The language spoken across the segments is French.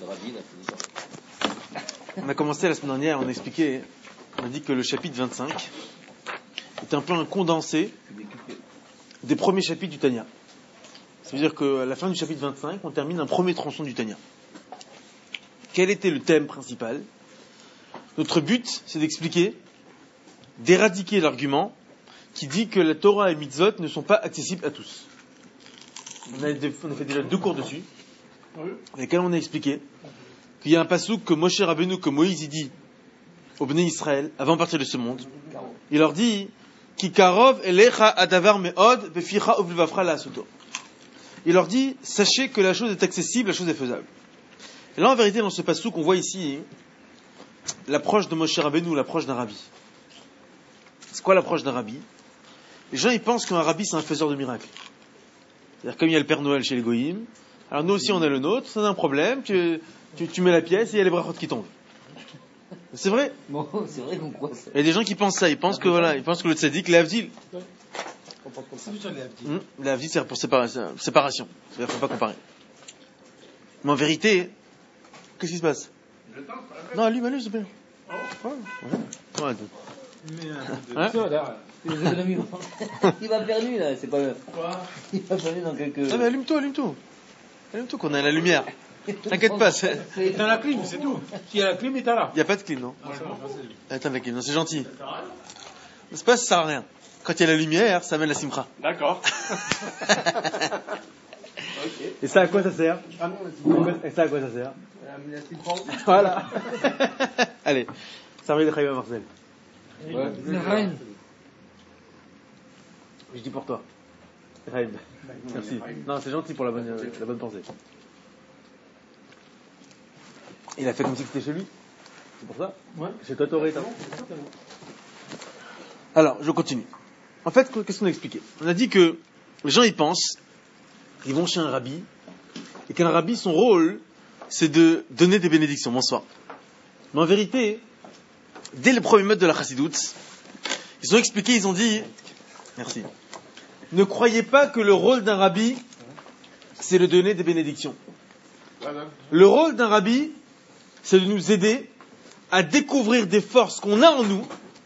On a commencé la semaine dernière, on a expliqué, on a dit que le chapitre 25 est un peu un condensé des premiers chapitres du Tanya. Ça veut dire qu'à la fin du chapitre 25, on termine un premier tronçon du Tanya. Quel était le thème principal ? Notre but, c'est d'expliquer, d'éradiquer l'argument qui dit que la Torah et les mitzvot ne sont pas accessibles à tous. On a fait déjà 2 cours dessus, dans lesquels on a expliqué qu'il y a un passouk que Moshe Rabbeinu, que Moïse dit aux Bnei Israël, avant de partir de ce monde. Il leur dit Ki karov elecha adavar me'od veficha uvlvafra la'asuto. Il leur dit sachez que la chose est accessible, la chose est faisable. Et là, en vérité, dans ce passouk, on voit ici l'approche de Moshe Rabbeinu, l'approche d'un rabbi. C'est quoi l'approche d'un rabbi ? Les gens, ils pensent qu'un rabbi, c'est un faiseur de miracles. C'est-à-dire, comme il y a le Père Noël chez les Goïm, alors nous aussi, on a le nôtre, ça a un problème, tu mets la pièce et il y a les brachot qui tombent. C'est vrai. Bon, c'est vrai qu'on croit ça. Il y a des gens qui pensent ça, ils pensent que le tzaddik, l'avdil. L'avdil, c'est pour séparation. C'est-à-dire, faut pas comparer. Mais en vérité, qu'est-ce qui se passe ? Non, allume, s'il te plaît. Ouais. Il va perdu là, c'est pas. Il va perdu dans quelques. Ah mais allume-toi, qu'on a la lumière. T'inquiète pas. C'est dans la clim, c'est tout. S'il y a la clim, il est là. Il n'y a pas de clim, non ? Attends, la clim, non, c'est gentil. C'est pas, ça sert à rien. Quand il y a la lumière, ça amène la simcha. D'accord. Et ça, à quoi ça sert ? Et ça, à quoi ça sert ? Voilà. Allez, ça va être à Marcel. Ouais. Je dis pour toi. Raïm. Merci. Non, c'est gentil pour la bonne pensée. Il a fait comme si c'était chez lui. C'est pour ça ? Ouais. Chez toi, t'aurais été. Alors, je continue. En fait, qu'est-ce qu'on a expliqué ? On a dit que les gens, ils pensent qu'ils vont chez un rabbi et qu'un rabbi, son rôle, c'est de donner des bénédictions. Bonsoir. Mais en vérité, dès le premier mode de la chassidoute, ils ont expliqué, ils ont dit, merci, ne croyez pas que le rôle d'un rabbi, c'est de donner des bénédictions. Le rôle d'un rabbi, c'est de nous aider à découvrir des forces qu'on a en nous,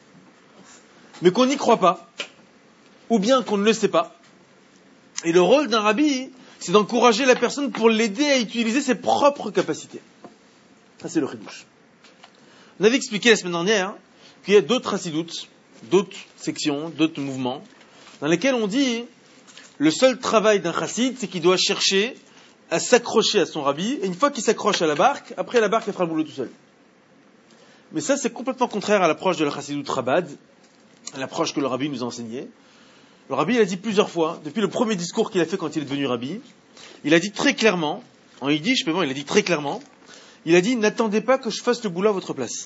mais qu'on n'y croit pas, ou bien qu'on ne le sait pas. Et le rôle d'un rabbi, c'est d'encourager la personne pour l'aider à utiliser ses propres capacités. Ça, c'est le chidouche. On avait expliqué la semaine dernière qu'il y a d'autres chassidoutes, d'autres sections, d'autres mouvements, dans lesquels on dit le seul travail d'un chassid, c'est qu'il doit chercher à s'accrocher à son rabbi, et une fois qu'il s'accroche à la barque, après la barque, elle fera le boulot tout seul. Mais ça, c'est complètement contraire à l'approche de la chassidoute Chabad, à l'approche que le rabbi nous a enseignée. Le rabbi, il a dit plusieurs fois, depuis le premier discours qu'il a fait quand il est devenu rabbi, il a dit très clairement, en yiddish, mais bon, il a dit très clairement, il a dit, n'attendez pas que je fasse le boulot à votre place.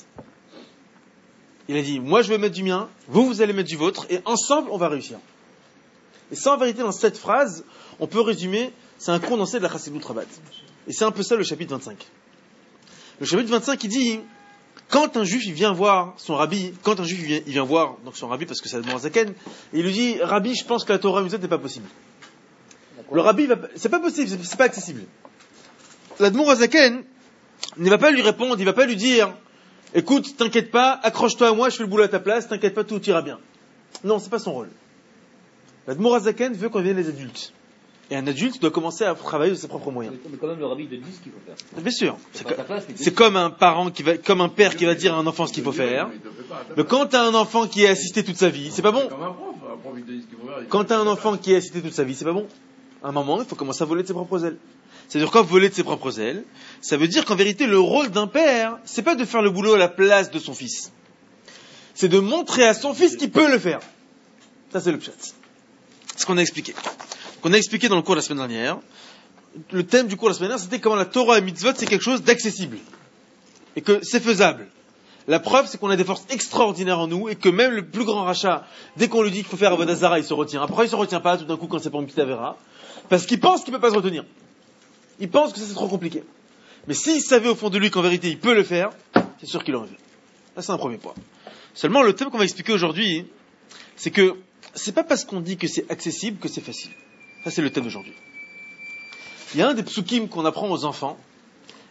Il a dit, moi je vais mettre du mien, vous allez mettre du vôtre, et ensemble on va réussir. Et ça, en vérité, dans cette phrase, on peut résumer, c'est un condensé de la Chassidoute Rabat. Et c'est un peu ça le chapitre 25. Le chapitre 25, il dit, quand un juif il vient voir son rabbi, quand un juif il vient voir donc son rabbi, parce que c'est Admor Zaken, et il lui dit, rabbi, je pense que la Torah Mitzvot n'est pas possible. Le rabbi, c'est pas possible, c'est pas accessible. L'Admor Zaken ne va pas lui répondre, il va pas lui dire, écoute, t'inquiète pas, accroche-toi à moi, je fais le boulot à ta place, t'inquiète pas, tout ira bien. Non, c'est pas son rôle. L'Admor Hazaken veut qu'on devienne les adultes. Et un adulte doit commencer à travailler de ses propres moyens. Mais quand même, le rabbi te dit ce qu'il faut faire. Bien sûr. C'est comme un père qui va dire à un enfant ce qu'il faut faire. Mais quand t'as un enfant qui est assisté toute sa vie, c'est pas bon. Quand t'as un enfant qui est assisté toute sa vie, c'est pas bon. À un moment, il faut commencer à voler de ses propres ailes. C'est-à-dire quoi, voler de ses propres ailes? Ça veut dire qu'en vérité, le rôle d'un père, c'est pas de faire le boulot à la place de son fils. C'est de montrer à son fils qu'il peut le faire. Ça, c'est le pshat. C'est ce qu'on a expliqué. Qu'on a expliqué dans le cours de la semaine dernière. Le thème du cours de la semaine dernière, c'était comment la Torah et mitzvot, c'est quelque chose d'accessible. Et que c'est faisable. La preuve, c'est qu'on a des forces extraordinaires en nous, et que même le plus grand rachat, dès qu'on lui dit qu'il faut faire Avodah Zarah, il se retient. Après, il se retient pas, tout d'un coup, quand c'est pas une petite avéra. Parce qu'il pense qu'il peut pas se retenir. Il pense que ça, c'est trop compliqué. Mais s'il savait au fond de lui qu'en vérité, il peut le faire, c'est sûr qu'il l'aurait fait. Ça, c'est un premier point. Seulement, le thème qu'on va expliquer aujourd'hui, c'est que c'est pas parce qu'on dit que c'est accessible que c'est facile. Ça, c'est le thème d'aujourd'hui. Il y a un des psukim qu'on apprend aux enfants,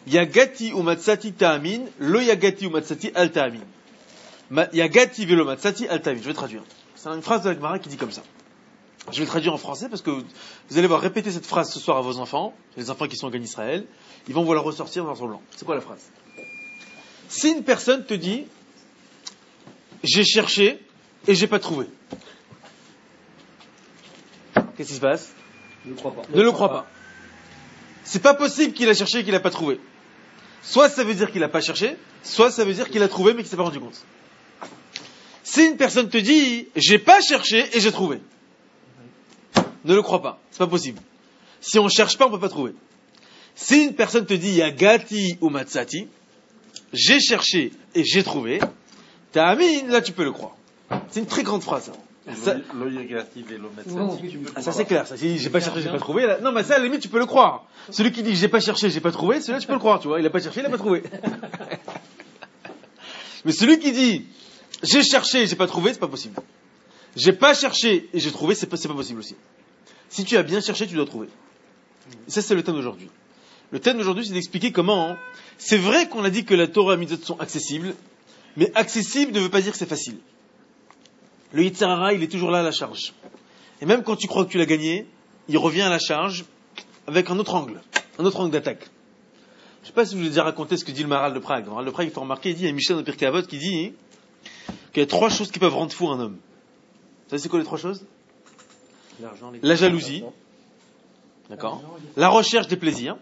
Yagati ou matsati ta'amin, lo yagati ou matsati al ta'amin. Yagati velo matsati al ta'amin. Je vais traduire. C'est une phrase de la Gemara qui dit comme ça. Je vais traduire en français parce que vous allez voir répéter cette phrase ce soir à vos enfants, les enfants qui sont en Gan Israël, ils vont vous la ressortir dans leur blanc. C'est quoi la phrase? Si une personne te dit, j'ai cherché et j'ai pas trouvé. Qu'est-ce qui se passe? Je ne crois pas. Ne le crois pas. C'est pas possible qu'il a cherché et qu'il a pas trouvé. Soit ça veut dire qu'il a pas cherché, soit ça veut dire qu'il a trouvé mais qu'il s'est pas rendu compte. Si une personne te dit, j'ai pas cherché et j'ai trouvé. Ne le crois pas. C'est pas possible. Si on cherche pas, on peut pas trouver. Si une personne te dit, yagati ou matsati, j'ai cherché et j'ai trouvé, ta'amin, là tu peux le croire. C'est une très grande phrase. Ça, ça c'est clair. Ça, si j'ai pas cherché, j'ai pas trouvé. Là, non, mais ça, à la limite, tu peux le croire. Celui qui dit j'ai pas cherché, j'ai pas trouvé, celui-là, tu peux le croire, tu vois. Il a pas cherché, il a pas trouvé. Mais celui qui dit j'ai cherché et j'ai pas trouvé, c'est pas possible. J'ai pas cherché et j'ai trouvé, c'est pas possible aussi. Si tu as bien cherché, tu dois trouver. Et ça, c'est le thème d'aujourd'hui. Le thème d'aujourd'hui, c'est d'expliquer comment. C'est vrai qu'on a dit que la Torah et la Mitzvot sont accessibles, mais accessible ne veut pas dire que c'est facile. Le Yetzer Hara, il est toujours là à la charge. Et même quand tu crois que tu l'as gagné, il revient à la charge avec un autre angle d'attaque. Je ne sais pas si je vous ai déjà raconté ce que dit le Maharal de Prague. Le Maharal de Prague, il faut remarquer, il dit, il y a Michel dans Pirkei Avot qui dit qu'il y a 3 choses qui peuvent rendre fou un homme. Vous savez c'est quoi les 3 choses? La jalousie, d'accord, la recherche des plaisirs,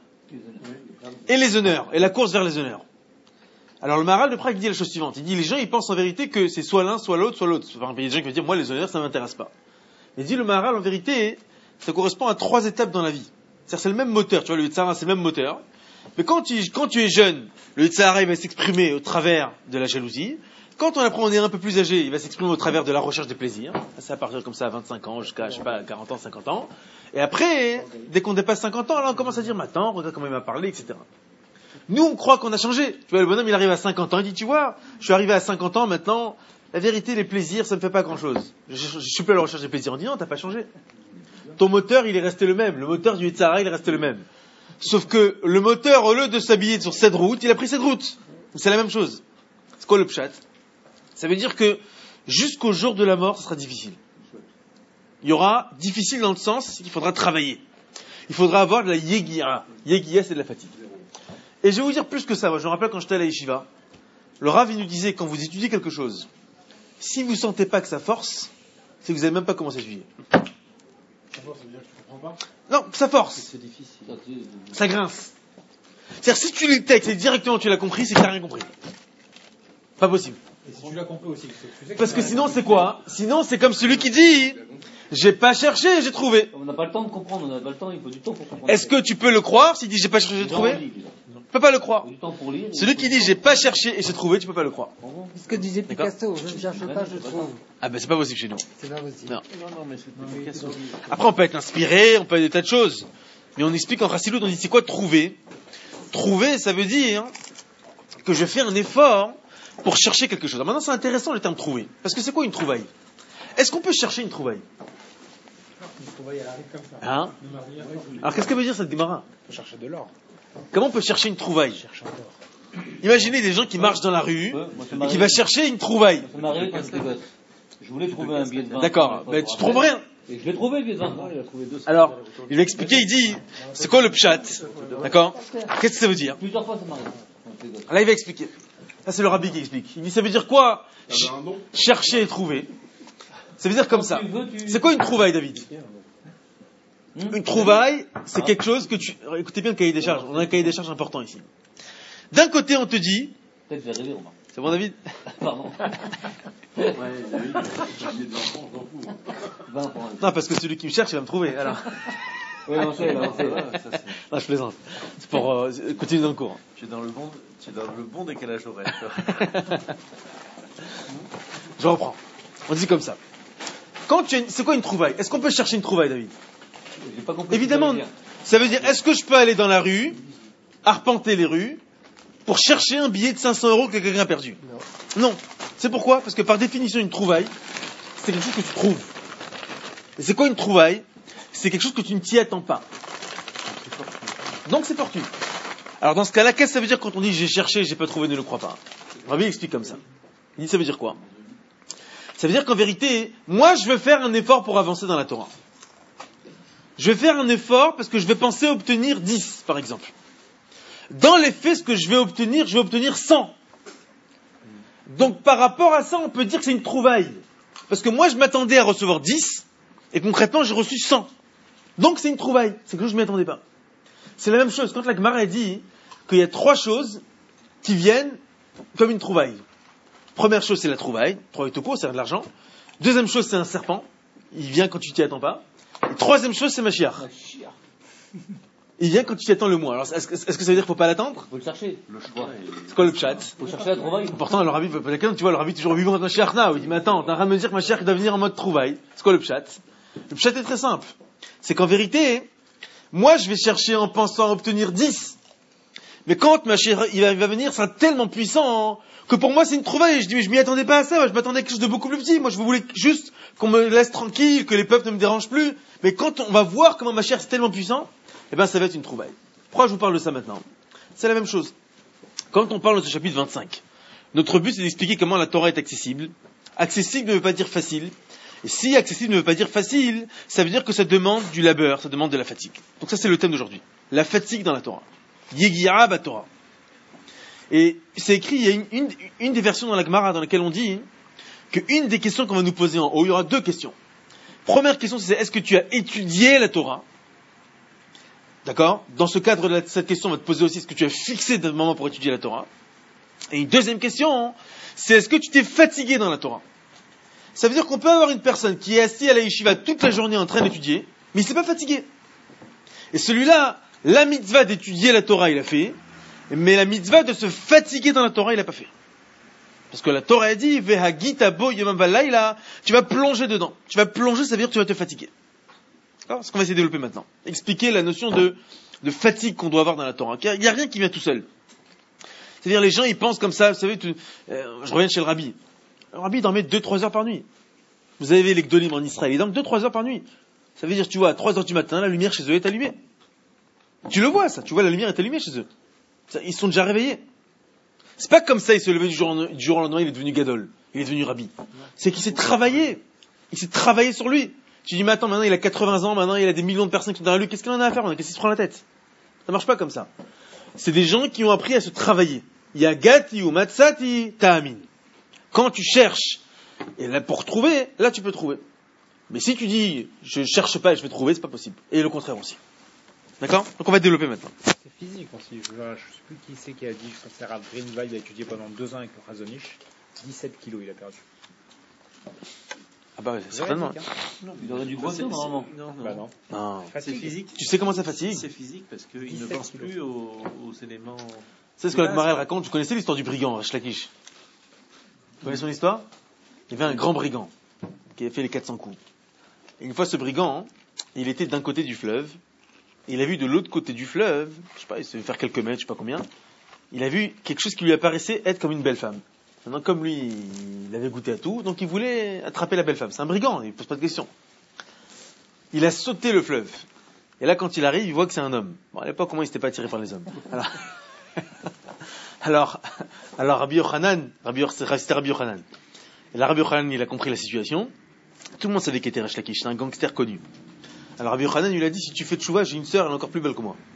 et les honneurs, et la course vers les honneurs. Alors le Maharal de Prague dit la chose suivante, il dit les gens ils pensent en vérité que c'est soit l'un, soit l'autre, soit l'autre. Enfin, il y a des gens qui vont dire moi les honneurs ça m'intéresse pas. Mais dit le Maharal en vérité, ça correspond à 3 étapes dans la vie. C'est-à-dire c'est le même moteur, tu vois, le Yetzer Hara c'est le même moteur. Mais quand tu es jeune, le Yetzer Hara il va s'exprimer au travers de la jalousie. Quand on est un peu plus âgé, il va s'exprimer au travers de la recherche des plaisirs. Ça va partir comme ça à 25 ans jusqu'à, je sais pas, 40 ans, 50 ans. Et après, dès qu'on dépasse 50 ans, là on commence à dire maintenant, regarde comment il m'a parlé, etc. Nous, on croit qu'on a changé. Tu vois, le bonhomme, il arrive à 50 ans, il dit, tu vois, je suis arrivé à 50 ans, maintenant, la vérité, les plaisirs, ça me fait pas grand chose. Je suis plus à la recherche des plaisirs. On dit, non, t'as pas changé. Ton moteur, il est resté le même. Le moteur du Yetzer Hara, il est resté le même. Sauf que le moteur, au lieu de s'habiller sur cette route, il a pris cette route. C'est la même chose. C'est quoi le pshat? Ça veut dire que jusqu'au jour de la mort, ça sera difficile. Il y aura difficile dans le sens qu'il faudra travailler. Il faudra avoir de la yegiya. Yegiya, c'est de la fatigue. Et je vais vous dire plus que ça. Moi, je me rappelle quand j'étais à la yeshiva, le Rav, il nous disait, quand vous étudiez quelque chose, si vous sentez pas que ça force, c'est que vous n'avez même pas commencé à étudier. Ça veut dire que tu comprends pas? Non, ça force. C'est difficile. Ça grince. C'est-à-dire, si tu lis le texte et directement tu l'as compris, c'est que tu n'as rien compris. Pas possible. Et si tu l'as compris aussi, tu sais Parce que sinon, c'est quoi? Sinon, c'est comme celui qui dit, j'ai pas cherché, j'ai trouvé. On n'a pas le temps de comprendre, on n'a pas le temps, il faut du temps pour comprendre. Est-ce que tu peux le croire s'il dit j'ai pas cherché, j'ai trouvé? Tu peux pas le croire. Il faut du temps pour lire. Celui qui dit j'ai pas cherché et j'ai trouvé, tu peux pas le croire. Ce que disait Picasso, je ne cherche pas, je trouve. Ah ben c'est pas possible chez nous. C'est pas possible. Non. Non, mais c'est Picasso. Après on peut être inspiré, on peut être des tas de choses. Mais on explique en Chassidout, on dit c'est quoi trouver? Trouver, ça veut dire que je fais un effort pour chercher quelque chose. Alors maintenant c'est intéressant le terme trouver. Parce que c'est quoi une trouvaille? Est-ce qu'on peut chercher une trouvaille? Une trouvaille, elle arrive comme ça. Hein? De Maria, Alors qu'est-ce que veut dire cette Gemara? faut chercher de l'or. Comment on peut chercher une trouvaille? Chercher d'or. Imaginez des gens qui marchent dans la rue Moi, ça et m'arrive. qui va chercher une trouvaille. Ça m'arrive quand j'étais gosse. Je voulais trouver un billet de 20. D'accord, mais tu trouves rien. Et je l'ai trouvé, le billet de 20. Il a trouvé 200. Alors, il va expliquer, il dit, c'est quoi le pshat? D'accord? Qu'est-ce que ça veut dire? Plusieurs fois, ça m'arrive. Quand j'étais gosse. Là, il va expliquer. Ça, c'est le rabbi qui explique. Il dit, ça veut dire quoi? Chercher et trouver. Ça veut dire comme ça. C'est quoi une trouvaille, David? Une trouvaille, c'est quelque chose que tu... Écoutez bien le cahier des charges. On a un cahier des charges important ici. D'un côté, on te dit... Peut-être que je vais rêver, remarque. C'est bon, David? Pardon. Ouais, il a eu des enfants, on s'en fout. 20 pour un. Non, parce que celui qui me cherche, il va me trouver. Alors... Oui, on sait, là, on sait. Non, je plaisante. C'est pour continuer dans le cours. Tu es dans le bon décalage horaire. Je reprends. On dit comme ça. C'est quoi une trouvaille? Est-ce qu'on peut chercher une trouvaille, David? J'ai pas compris. Évidemment, ça veut dire, est-ce que je peux aller dans la rue, arpenter les rues, pour chercher un billet de 500 € que quelqu'un a perdu? Non. C'est pourquoi? Parce que par définition, une trouvaille, c'est quelque chose que tu trouves. Et c'est quoi une trouvaille? C'est quelque chose que tu ne t'y attends pas. Donc c'est fortuit. Alors dans ce cas-là, qu'est-ce que ça veut dire quand on dit j'ai cherché, j'ai pas trouvé, ne le crois pas? Rabbi explique comme ça. Il dit ça veut dire quoi? Ça veut dire qu'en vérité, moi je veux faire un effort pour avancer dans la Torah. Je vais faire un effort parce que je vais penser obtenir 10, par exemple. Dans les faits, ce que je vais obtenir 100. Donc par rapport à ça, on peut dire que c'est une trouvaille. Parce que moi je m'attendais à recevoir 10, et concrètement j'ai reçu 100. Donc c'est une trouvaille, c'est que je ne m'y attendais pas. C'est la même chose, quand la Gemara dit qu'il y a 3 choses qui viennent comme une trouvaille. Première chose c'est la trouvaille tout court, c'est de l'argent. Deuxième chose c'est un serpent, il vient quand tu t'y attends pas. Et troisième chose c'est Mashiach. Il vient quand tu t'y attends le moins. Alors est-ce que ça veut dire qu'il ne faut pas l'attendre? Faut le chercher. Le choix est... C'est quoi le pshat? Faut chercher la trouvaille. Pourtant, le rabbi, tu vois, le rabbi toujours vivant avec Mashiach now. Il dit, mais attends, t'es en train de me dire que Mashiach doit venir en mode trouvaille. C'est quoi le pshat? Le pshat est très simple. C'est qu'en vérité, moi, je vais chercher en pensant obtenir 10. Mais quand Mashiach, il va venir, ça sera tellement puissant, que pour moi, c'est une trouvaille. Je dis, mais je m'y attendais pas à ça. Je m'attendais à quelque chose de beaucoup plus petit. Moi, je voulais juste qu'on me laisse tranquille, que les peuples ne me dérangent plus. Mais quand on va voir comment Mashiach c'est tellement puissant, eh ben, ça va être une trouvaille. Pourquoi je vous parle de ça maintenant? C'est la même chose. Quand on parle de ce chapitre 25, notre but c'est d'expliquer comment la Torah est accessible. Accessible ne veut pas dire facile. Et si accessible ne veut pas dire facile, ça veut dire que ça demande du labeur, ça demande de la fatigue. Donc ça c'est le thème d'aujourd'hui. La fatigue dans la Torah. Yegira ba Torah. Et c'est écrit, il y a une des versions dans la Gemara dans laquelle on dit qu'une des questions qu'on va nous poser en haut, il y aura 2 questions. Première question c'est est-ce que tu as étudié la Torah? D'accord? Dans ce cadre de cette question, on va te poser aussi est-ce que tu as fixé des moments pour étudier la Torah? Et une deuxième question, c'est est-ce que tu t'es fatigué dans la Torah? Ça veut dire qu'on peut avoir une personne qui est assise à la yeshiva toute la journée en train d'étudier, mais il s'est pas fatigué. Et celui-là, la mitzvah d'étudier la Torah, il a fait, mais la mitzvah de se fatiguer dans la Torah, il n'a pas fait. Parce que la Torah a dit, Vehagita bo yomam valayla, tu vas plonger dedans. Tu vas plonger, ça veut dire que tu vas te fatiguer. Alors, ce qu'on va essayer de développer maintenant. Expliquer la notion de fatigue qu'on doit avoir dans la Torah. Il n'y a rien qui vient tout seul. C'est-à-dire, les gens, ils pensent comme ça, vous savez, je reviens chez le rabbi. Le rabbi, il dormait 2-3 heures par nuit. Vous avez les Gdolim en Israël, ils dorment 2-3 heures par nuit. Ça veut dire, tu vois, à 3 heures du matin, la lumière chez eux est allumée. Tu le vois, ça. Tu vois, la lumière est allumée chez eux. Ils sont déjà réveillés. C'est pas comme ça, il s'est levé du jour au lendemain, il est devenu gadol. Il est devenu rabbi. C'est qu'il s'est travaillé. Il s'est travaillé sur lui. Tu dis, mais attends, maintenant il a 80 ans, maintenant il a des millions de personnes qui sont derrière lui, qu'est-ce qu'il en a à faire? Qu'est-ce qu'il se prend la tête? Ça marche pas comme ça. C'est des gens qui ont appris à se travailler. Yagati ou matsati ta'amin. Quand tu cherches, et là pour trouver, là tu peux trouver. Mais si tu dis, je cherche pas et je vais trouver, c'est pas possible. Et le contraire aussi. D'accord? Donc on va développer maintenant. C'est physique aussi. Je sais plus qui c'est qui a dit, je pense que c'est Rav Greenwald, il a étudié pendant 2 ans avec le Razonich. 17 kilos il a perdu. Ah bah certainement. Il aurait dû grossir normalement. Bah non. Non. C'est physique. Tu sais comment ça fatigue? C'est physique parce qu'il ne pense plus aux éléments... C'est ce que la Gemara raconte. Tu connaissais l'histoire du brigand, Resh Lakish? Vous connaissez son histoire? Il y avait un grand brigand qui avait fait les 400 coups. Et une fois ce brigand, il était d'un côté du fleuve, et il a vu de l'autre côté du fleuve, je sais pas, il s'est fait faire quelques mètres, je sais pas combien, il a vu quelque chose qui lui apparaissait être comme une belle femme. Maintenant, comme lui, il avait goûté à tout, donc il voulait attraper la belle femme. C'est un brigand, il ne pose pas de questions. Il a sauté le fleuve. Et là, quand il arrive, il voit que c'est un homme. Bon, à l'époque, comment il s'était pas attiré par les hommes? Alors Rabbi Yochanan, c'était Rabbi Yochanan. Et là, Rabbi Yochanan, il a compris la situation. Tout le monde savait qu'il était Resh Lakish, c'est un gangster connu. Alors Rabbi Yochanan, il lui a dit, si tu fais tchouva, j'ai une sœur, elle est encore plus belle que moi.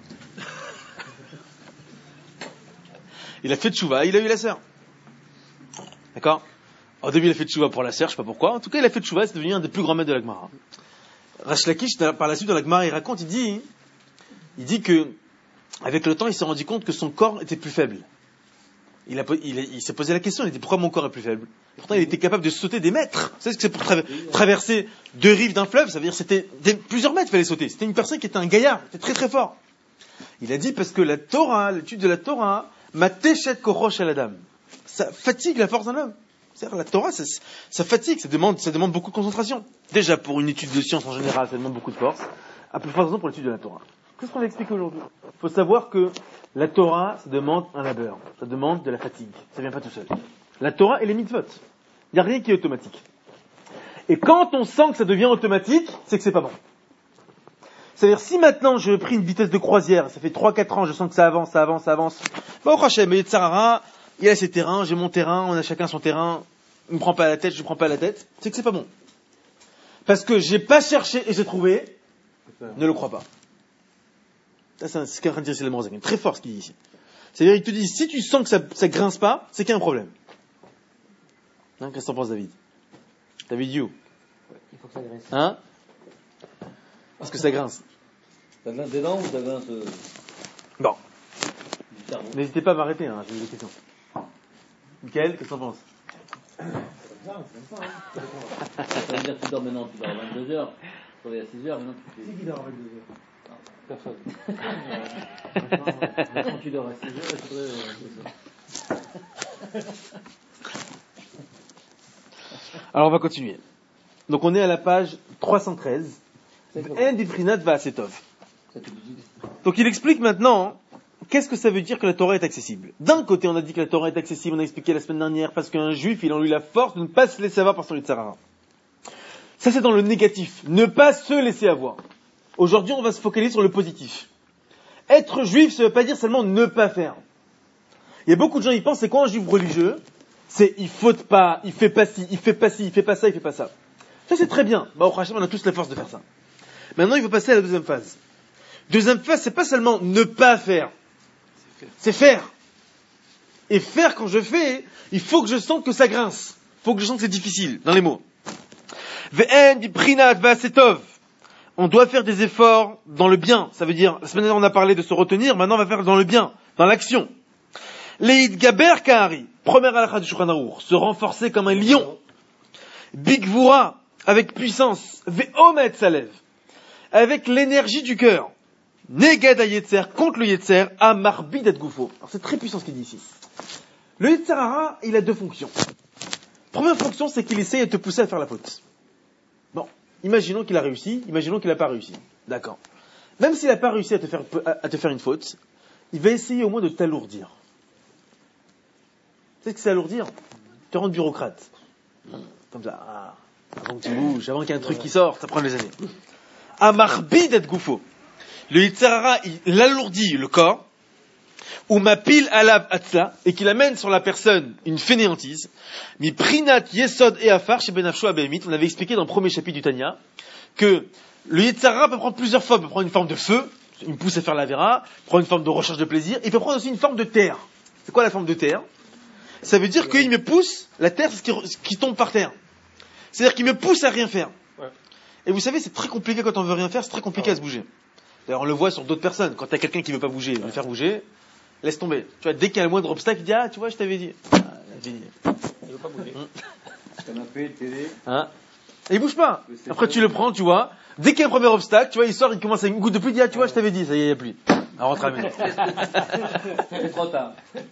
Il a fait tchouva, il a eu la sœur. D'accord? Au début, il a fait tchouva pour la sœur, je sais pas pourquoi. En tout cas, il a fait tchouva, c'est devenu un des plus grands maîtres de la Gemara. Resh Lakish, par la suite, dans la Gemara, il raconte, il dit que, avec le temps, il s'est rendu compte que son corps était plus faible. Il s'est posé la question, il dit pourquoi mon corps est plus faible? Pourtant, il était capable de sauter des mètres. Vous savez ce que c'est pour traverser 2 rives d'un fleuve? Ça veut dire c'était plusieurs mètres qu'il fallait sauter. C'était une personne qui était un gaillard, qui était très très fort. Il a dit parce que la Torah, l'étude de la Torah, ma téchet korosh al adam. Ça fatigue la force d'un homme. C'est-à-dire la Torah, ça fatigue, ça demande beaucoup de concentration. Déjà pour une étude de science en général, ça demande beaucoup de force. À plus forte raison pour l'étude de la Torah. Qu'est-ce qu'on va expliquer aujourd'hui? Il faut savoir que la Torah, ça demande un labeur, ça demande de la fatigue. Ça vient pas tout seul. La Torah et les mitzvot. Il n'y a rien qui est automatique. Et quand on sent que ça devient automatique, c'est que c'est pas bon. C'est-à-dire, si maintenant je pris une vitesse de croisière, ça fait 3-4 ans, je sens que ça avance, bah, au Hachem, mais Tsarara, il a ses terrains, j'ai mon terrain, on a chacun son terrain, il me prend pas la tête, je prends pas la tête, c'est que c'est pas bon. Parce que j'ai pas cherché et j'ai trouvé, ne le crois pas. Ça, c'est ce qu'est en train de dire ici le Morazak, très fort ce qu'il dit ici. C'est-à-dire, il te dit, si tu sens que ça grince pas, c'est qu'il y a un problème. Hein, qu'est-ce que t'en penses, David? David, you? Il faut que ça graisse. Hein? Est-ce que ça grince? Ça grince des dents ou ça grince Bon. du cerveau? N'hésitez pas à m'arrêter, hein, j'ai des questions. Michael, qu'est-ce que t'en penses? Ça veut dire que tu dors maintenant, tu dors à 22h, tu réveilles à 6h, maintenant tu fais... C'est qui dort à 22h? Personne. Quand tu dors à 6h, tu te réveilles. Alors on va continuer. Donc on est à la page 313. Un des Prinat Va'asetov. Donc il explique maintenant qu'est-ce que ça veut dire que la Torah est accessible. D'un côté on a dit que la Torah est accessible, on a expliqué la semaine dernière, parce qu'un juif il a en lui la force de ne pas se laisser avoir par son Yitzhara. Ça c'est dans le négatif, ne pas se laisser avoir. Aujourd'hui on va se focaliser sur le positif. Être juif ça ne veut pas dire seulement ne pas faire. Il y a beaucoup de gens qui pensent c'est quoi un juif religieux? C'est il faute pas, il fait pas ci, il fait pas ci, il fait pas ça, il fait pas ça. Ça c'est très bien. Bah au Hachem, on a tous la force de faire ça. Maintenant il faut passer à la deuxième phase. Deuxième phase, c'est pas seulement ne pas faire. C'est faire. Et faire quand je fais, il faut que je sente que ça grince. Il faut que je sente que c'est difficile, dans les mots. Ve'en di prinat va'asetov. On doit faire des efforts dans le bien. Ça veut dire, la semaine dernière on a parlé de se retenir, maintenant on va faire dans le bien, dans l'action. Leid gaber kahari. Première halakha du Shulchan Aruch, se renforcer comme un lion. Bigvura, avec puissance. Ve'omet salev, avec l'énergie du cœur. Negad yetzer, contre le yetzer, amarbid et goufo. Alors c'est très puissant ce qu'il dit ici. Le yetzerara, il a deux fonctions. Première fonction, c'est qu'il essaye de te pousser à faire la faute. Bon, imaginons qu'il a réussi, imaginons qu'il n'a pas réussi. D'accord. Même s'il n'a pas réussi à te faire une faute, il va essayer au moins de t'alourdir. Tu sais ce que c'est alourdir? Te rendre bureaucrate. Comme ça, avant que tu bouges, avant qu'il y ait un truc qui sorte, ça prend des années. Amarbid et goufo. Le Yitzhara, il alourdit le corps, ou mapil alav atzla, et qu'il amène sur la personne une fainéantise. Mi prinat yesod et afar chez benafsho abémit. On avait expliqué dans le premier chapitre du Tanya que le Yitzhara peut prendre plusieurs formes. Il peut prendre une forme de feu, il me pousse à faire la vera, prendre une forme de recherche de plaisir, il peut prendre aussi une forme de terre. C'est quoi la forme de terre? Ça veut dire qu'il me pousse, la terre c'est ce qui tombe par terre. C'est-à-dire qu'il me pousse à rien faire. Et vous savez, c'est très compliqué quand on veut rien faire, c'est très compliqué à se bouger. D'ailleurs, on le voit sur d'autres personnes. Quand t'as quelqu'un qui veut pas bouger, veut le faire bouger, laisse tomber. Tu vois, dès qu'il y a le moindre obstacle, il dit, ah, tu vois, je t'avais dit. Ah, il veut pas bouger. Canapé, télé. Hein? Et il bouge pas. Après, tu le prends, tu vois. Dès qu'il y a un premier obstacle, tu vois, il sort, il commence à une goutte de pluie, il dit, ah, tu vois, je t'avais dit, ça y est, il n'y a plus. Alors, rentre à la maison. C'est trop tard.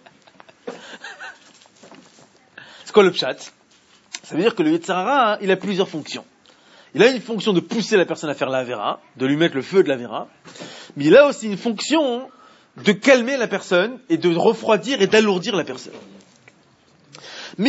C'est quoi le pshat? Ça veut dire que le Yetzirara, hein, il a plusieurs fonctions. Il a une fonction de pousser la personne à faire la vera, de lui mettre le feu de la vera, mais il a aussi une fonction de calmer la personne et de refroidir et d'alourdir la personne. Le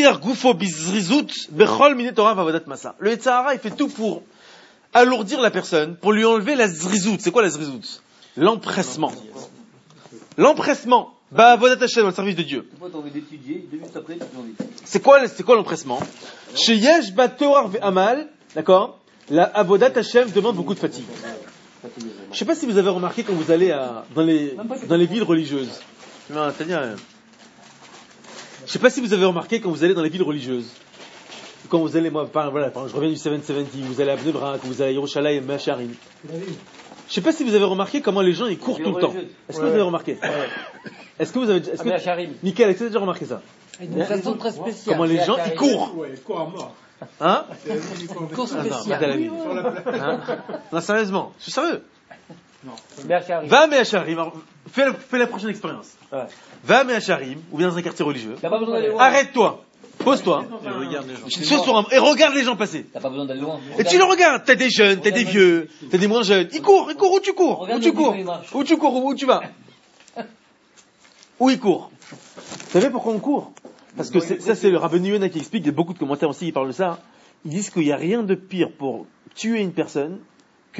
Yetzirara, il fait tout pour alourdir la personne, pour lui enlever la zrizout. C'est quoi la zrizout? L'empressement. L'empressement. Ba'avodat Hashem, dans le service de Dieu. Une fois t'as envie d'étudier, 2 minutes après, tu as envie. C'est quoi l'empressement? Chez Yesh Batorar Ve'amal, d'accord? La Avodat Hashem demande beaucoup de fatigue. Je sais pas si vous avez remarqué quand vous allez dans les villes religieuses. Non, c'est-à-dire, je sais pas si vous avez remarqué quand vous allez dans les villes religieuses. Quand vous allez, moi, je reviens du 770, vous allez à Bnei Brak, vous allez à Yerushalayim, Me'acharim. Je sais pas si vous avez remarqué comment les gens ils courent tout le temps. Est-ce que vous avez remarqué? Est-ce que vous avez, Nickel, est-ce que vous avez déjà remarqué ça? Une façon très spéciale. Comment les gens ils courent? Ouais, il court à mort. Hein? Cours spéciale. Hein? Non, sérieusement, je suis sérieux. Me'acharim. Va à Me'acharim, fais la prochaine expérience. Ouais. Va à Me'acharim, ou bien dans un quartier religieux. T'as pas besoin d'aller loin. Arrête-toi, pose-toi, et regarde les gens passer. T'as pas besoin d'aller loin. Et tu le regardes, t'as des jeunes, t'as des vieux, t'as des moins jeunes. Ils courent, où tu cours? Où tu vas? Où ils courent? Vous savez pourquoi on court? Parce que ça c'est le Rabbeinu Yonah qui explique, il y a beaucoup de commentaires aussi qui parlent de ça. Ils disent qu'il n'y a rien de pire pour tuer une personne que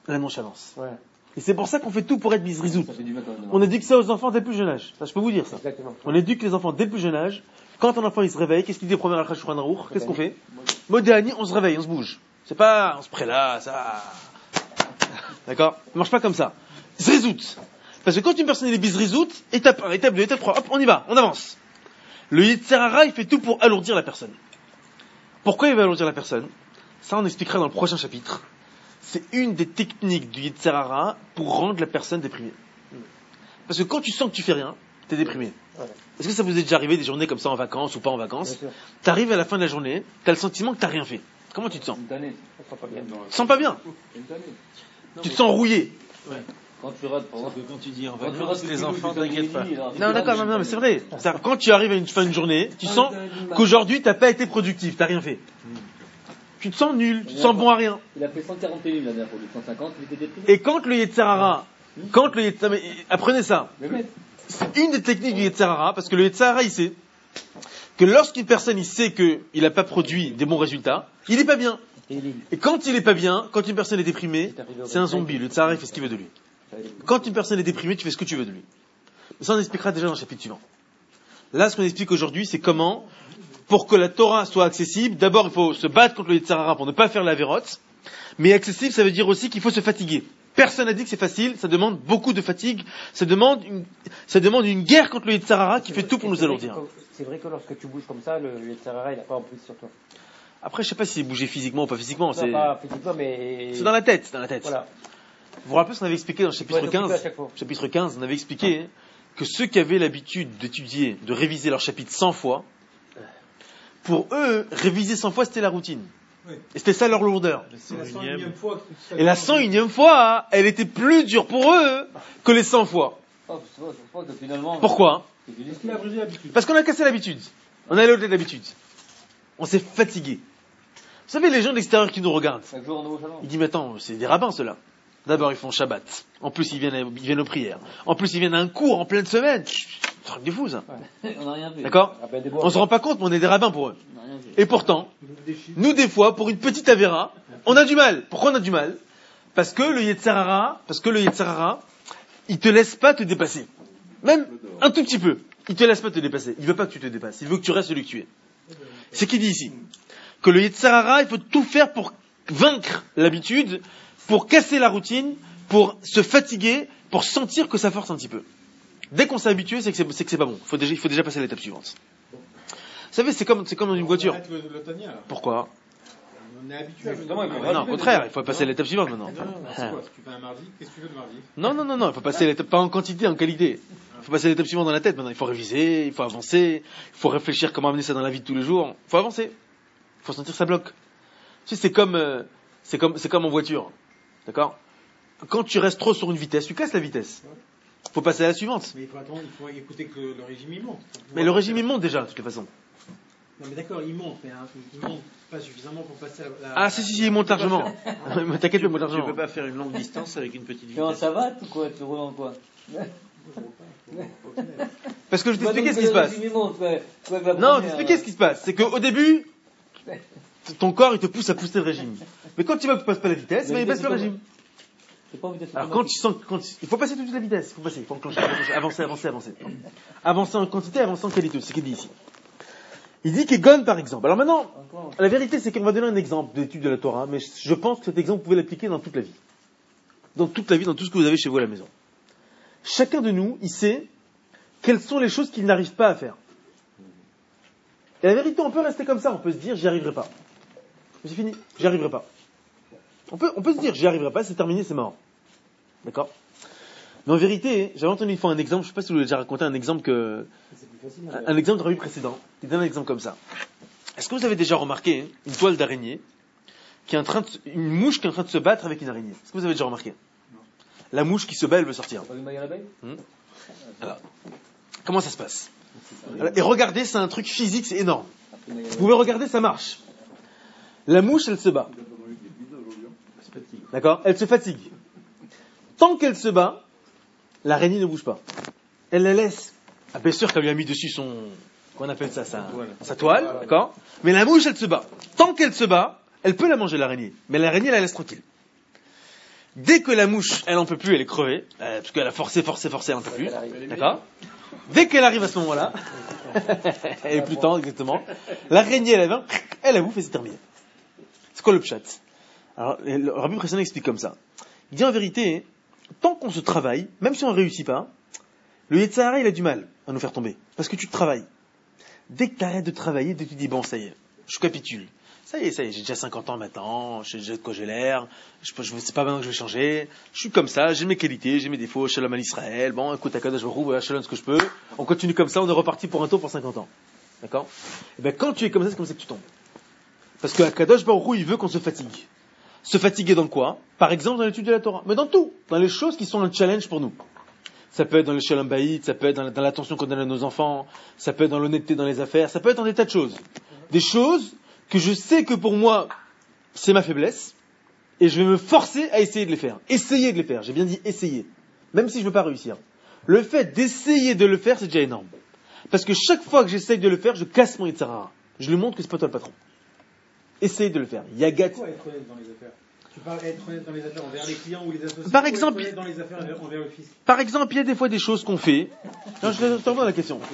La nonchalance. Ouais, Et c'est pour ça qu'on fait tout pour être bisrizout. Ça fait du mal quand même. On éduque ça aux enfants dès le plus jeune âge. Ça, je peux vous dire ça. exactement. On éduque les enfants dès le plus jeune âge. Quand un enfant il se réveille, qu'est-ce qu'il dit au premier Al Shulchan Aruch? Qu'est-ce qu'on fait? Modéani, on se réveille, on se bouge. C'est pas, on se prélasse, ça. D'accord? Ça marche pas comme ça. Zrizout. Parce que quand une personne est bisrizout, étape 1, étape 2, étape 3, hop, on y va, on avance. Le Yetzer Hara, il fait tout pour alourdir la personne. Pourquoi il va alourdir la personne? Ça, on expliquera dans le prochain chapitre. C'est une des techniques du Yetzer Hara pour rendre la personne déprimée. Parce que quand tu sens que tu fais rien, t'es déprimé. Ouais. Est-ce que ça vous est déjà arrivé des journées comme ça en vacances ou pas en vacances? Bien sûr. T'arrives à la fin de la journée, t'as le sentiment que t'as rien fait. Comment tu te sens? Une tannée. Ça sera pas bien. Tu te sens pas bien. Une tannée. Tu te sens rouillé. Quand tu rates, par exemple. Quand tu dis en Quand tu vacances, rates les enfants, t'inquiète pas. Non, d'accord, non, mais c'est vrai. C'est-à-dire, quand tu arrives à une fin de journée, tu sens qu'aujourd'hui t'as pas été productif, t'as rien fait. Tu te sens nul, tu te sens bon à rien. Il a fait 141 000 la dernière fois, 150, il était déprimé. Et quand le Yetzer Hara, apprenez ça. Mais mec, C'est une des techniques du Yetzer Hara, parce que le Yetzer Hara, il sait que lorsqu'une personne, il sait qu'il n'a pas produit des bons résultats, il n'est pas bien. Et quand il n'est pas bien, quand une personne est déprimée, c'est un zombie. Le Yetzer Hara, il fait ce qu'il veut de lui. Quand une personne est déprimée, tu fais ce que tu veux de lui. Mais ça, on expliquera déjà dans le chapitre suivant. Là, ce qu'on explique aujourd'hui, c'est comment, pour que la Torah soit accessible, d'abord, il faut se battre contre le Yetzer Hara pour ne pas faire la vérote. Mais accessible, ça veut dire aussi qu'il faut se fatiguer. Personne n'a dit que c'est facile, ça demande beaucoup de fatigue, ça demande une guerre contre le Yetzer Hara qui fait tout pour nous alourdir. C'est vrai que lorsque tu bouges comme ça, le Yetzer Hara, il n'a pas emprise sur toi. Après, je sais pas si c'est bouger physiquement ou pas physiquement, Non, pas physiquement, mais... c'est dans la tête, c'est dans la tête. Voilà. Vous vous rappelez ce qu'on avait expliqué dans le chapitre Ouais, donc, 15? à chaque fois. Chapitre 15, on avait expliqué que ceux qui avaient l'habitude d'étudier, de réviser leur chapitre 100 fois, pour eux, réviser 100 fois, c'était la routine. Oui. Et c'était ça leur lourdeur. C'est la 101e fois que ça Et la 101e fois, elle était plus dure pour eux que les 100 fois. oh, c'est pas que finalement. Pourquoi? C'est du Parce qu'il a abrégé l'habitude. Parce qu'on a cassé l'habitude. On a allé au-delà de l'habitude. On s'est fatigué. Vous savez, les gens de l'extérieur qui nous regardent, Chaque jour, un nouveau challenge. ils disent, mais attends, c'est des rabbins, ceux-là. D'abord, ils font Shabbat. En plus, ils viennent aux prières. En plus, ils viennent à un cours en pleine semaine. Truc de fou, ça. On n'a rien fait. D'accord? Ah ben, des bois. On se rend pas compte, mais on est des rabbins pour eux. On n'a rien fait. Et pourtant, Des chiffres. nous, des fois, pour une petite avéra, on a du mal. Pourquoi on a du mal? Parce que le Yetzer Hara, il te laisse pas te dépasser. Même un tout petit peu. Il te laisse pas te dépasser. Il veut pas que tu te dépasses. Il veut que tu restes celui que tu es. C'est ce qu'il dit ici. Que le Yetzer Hara, il faut tout faire pour vaincre l'habitude, pour casser la routine, pour se fatiguer, pour sentir que ça force un petit peu. Dès qu'on s'est habitué, c'est que c'est pas bon. Il faut déjà passer à l'étape suivante. Vous savez, c'est comme dans une voiture. On arrête le Tania, là. Pourquoi? On est habitué à Justement, il faut Non, au contraire, il faut passer à l'étape suivante maintenant. Non, c'est quoi? Si tu fais un mardi, qu'est-ce que tu veux le mardi? Non, il faut passer à l'étape, pas en quantité, en qualité. Il faut passer à l'étape suivante dans la tête maintenant. Il faut réviser, il faut avancer, il faut réfléchir comment amener ça dans la vie de tous les jours. Il faut avancer. Il faut sentir que ça bloque. Tu sais, c'est comme en voiture. D'accord? Quand tu restes trop sur une vitesse, tu casses la vitesse. Il faut passer à la suivante. Mais il faut attendre, il faut écouter que le régime il monte. Mais le régime, il monte déjà, de toute façon. Non, mais d'accord, il monte, mais il monte pas suffisamment pour passer à la. Ah, si, il monte largement. T'inquiète, il monte Tu largement. peux pas faire une longue distance avec une petite Tu es en vitesse. savate ou quoi? Tu roules en quoi? Parce que je vais t'expliquer ce qui se passe. Non, je vais t'expliquer ce qui se passe. C'est qu'au début, ton corps, il te pousse à pousser le régime. Mais quand tu vois que tu passes pas la vitesse, il baisse le régime. Alors quand tu sens, il faut passer toute la vitesse, il faut enclencher, avancer. Avancer en quantité, avancer en qualité, c'est ce qu'il dit ici. Il dit qu'Egon, par exemple. Alors maintenant, la vérité, c'est qu'on va donner un exemple d'étude de la Torah, mais je pense que cet exemple, vous pouvez l'appliquer dans toute la vie. Dans toute la vie, dans tout ce que vous avez chez vous à la maison. Chacun de nous, il sait quelles sont les choses qu'il n'arrive pas à faire. Et la vérité, on peut rester comme ça, on peut se dire, j'y arriverai pas. C'est fini, j'y arriverai pas. On peut se dire, j'y arriverai pas, c'est terminé, c'est mort. D'accord? Mais en vérité, j'avais entendu une fois un exemple, je sais pas si vous l'avez déjà raconté, un exemple un exemple de revue précédent, qui donne un exemple comme ça. Est-ce que vous avez déjà remarqué une toile d'araignée une mouche qui est en train de se battre avec une araignée? Est-ce que vous avez déjà remarqué? Non. La mouche qui se bat, elle veut sortir. Alors, comment ça se passe? Et regardez, c'est un truc physique, c'est énorme. Vous pouvez regarder, ça marche. La mouche, elle se bat. D'accord? Elle se fatigue. Tant qu'elle se bat, l'araignée ne bouge pas. Elle la laisse. Ah, bien sûr qu'elle lui a mis dessus qu'on appelle ça, sa toile, d'accord? Mais la mouche, elle se bat. Tant qu'elle se bat, elle peut la manger, l'araignée. Mais l'araignée, elle la laisse tranquille. Dès que la mouche, elle en peut plus, elle est crevée, parce qu'elle a forcé, elle en peut plus. D'accord? Dès qu'elle arrive à ce moment-là, elle est plus tendre, exactement. L'araignée, elle vient, elle la bouffe et c'est terminé. C'est quoi le pshat? Alors, le Rabbi Précédent explique comme ça. Il dit en vérité, tant qu'on se travaille, même si on ne réussit pas, le Yetzer Hara, il a du mal à nous faire tomber. Parce que tu te travailles. Dès que tu arrêtes de travailler, dès que tu dis, bon, ça y est, je capitule. Ça y est, j'ai déjà 50 ans maintenant, je sais de quoi j'ai l'air, c'est pas maintenant que je vais changer, je suis comme ça, j'ai mes qualités, j'ai mes défauts, Shalom à l'Israël, bon, écoute, Akadosh Baruch Hu, Shalom ce que je peux, on continue comme ça, on est reparti pour un tour pour 50 ans. D'accord? Et bien, quand tu es comme ça, c'est comme ça que tu tombes. Parce que Akadosh Baruch Hu, il veut qu'on se fatigue. Se fatiguer dans quoi? Par exemple, dans l'étude de la Torah. Mais dans tout. Dans les choses qui sont un challenge pour nous. Ça peut être dans le Shalom Bayit, ça peut être dans l'attention qu'on donne à nos enfants, ça peut être dans l'honnêteté dans les affaires, ça peut être dans des tas de choses. Des choses que je sais que pour moi, c'est ma faiblesse, et je vais me forcer à essayer de les faire. Essayer de les faire. J'ai bien dit essayer. Même si je ne veux pas réussir. Le fait d'essayer de le faire, c'est déjà énorme. Parce que chaque fois que j'essaye de le faire, je casse mon Yetzer Hara. Je lui montre que c'est pas toi le patron. Essaye de le faire. Yagat. Pourquoi être honnête dans les affaires? Tu parles être honnête dans les affaires envers les clients ou les associés? Par exemple, être honnête dans les affaires envers le fisc? Par exemple, il y a des fois des choses qu'on fait. Non, je te reviens à la question.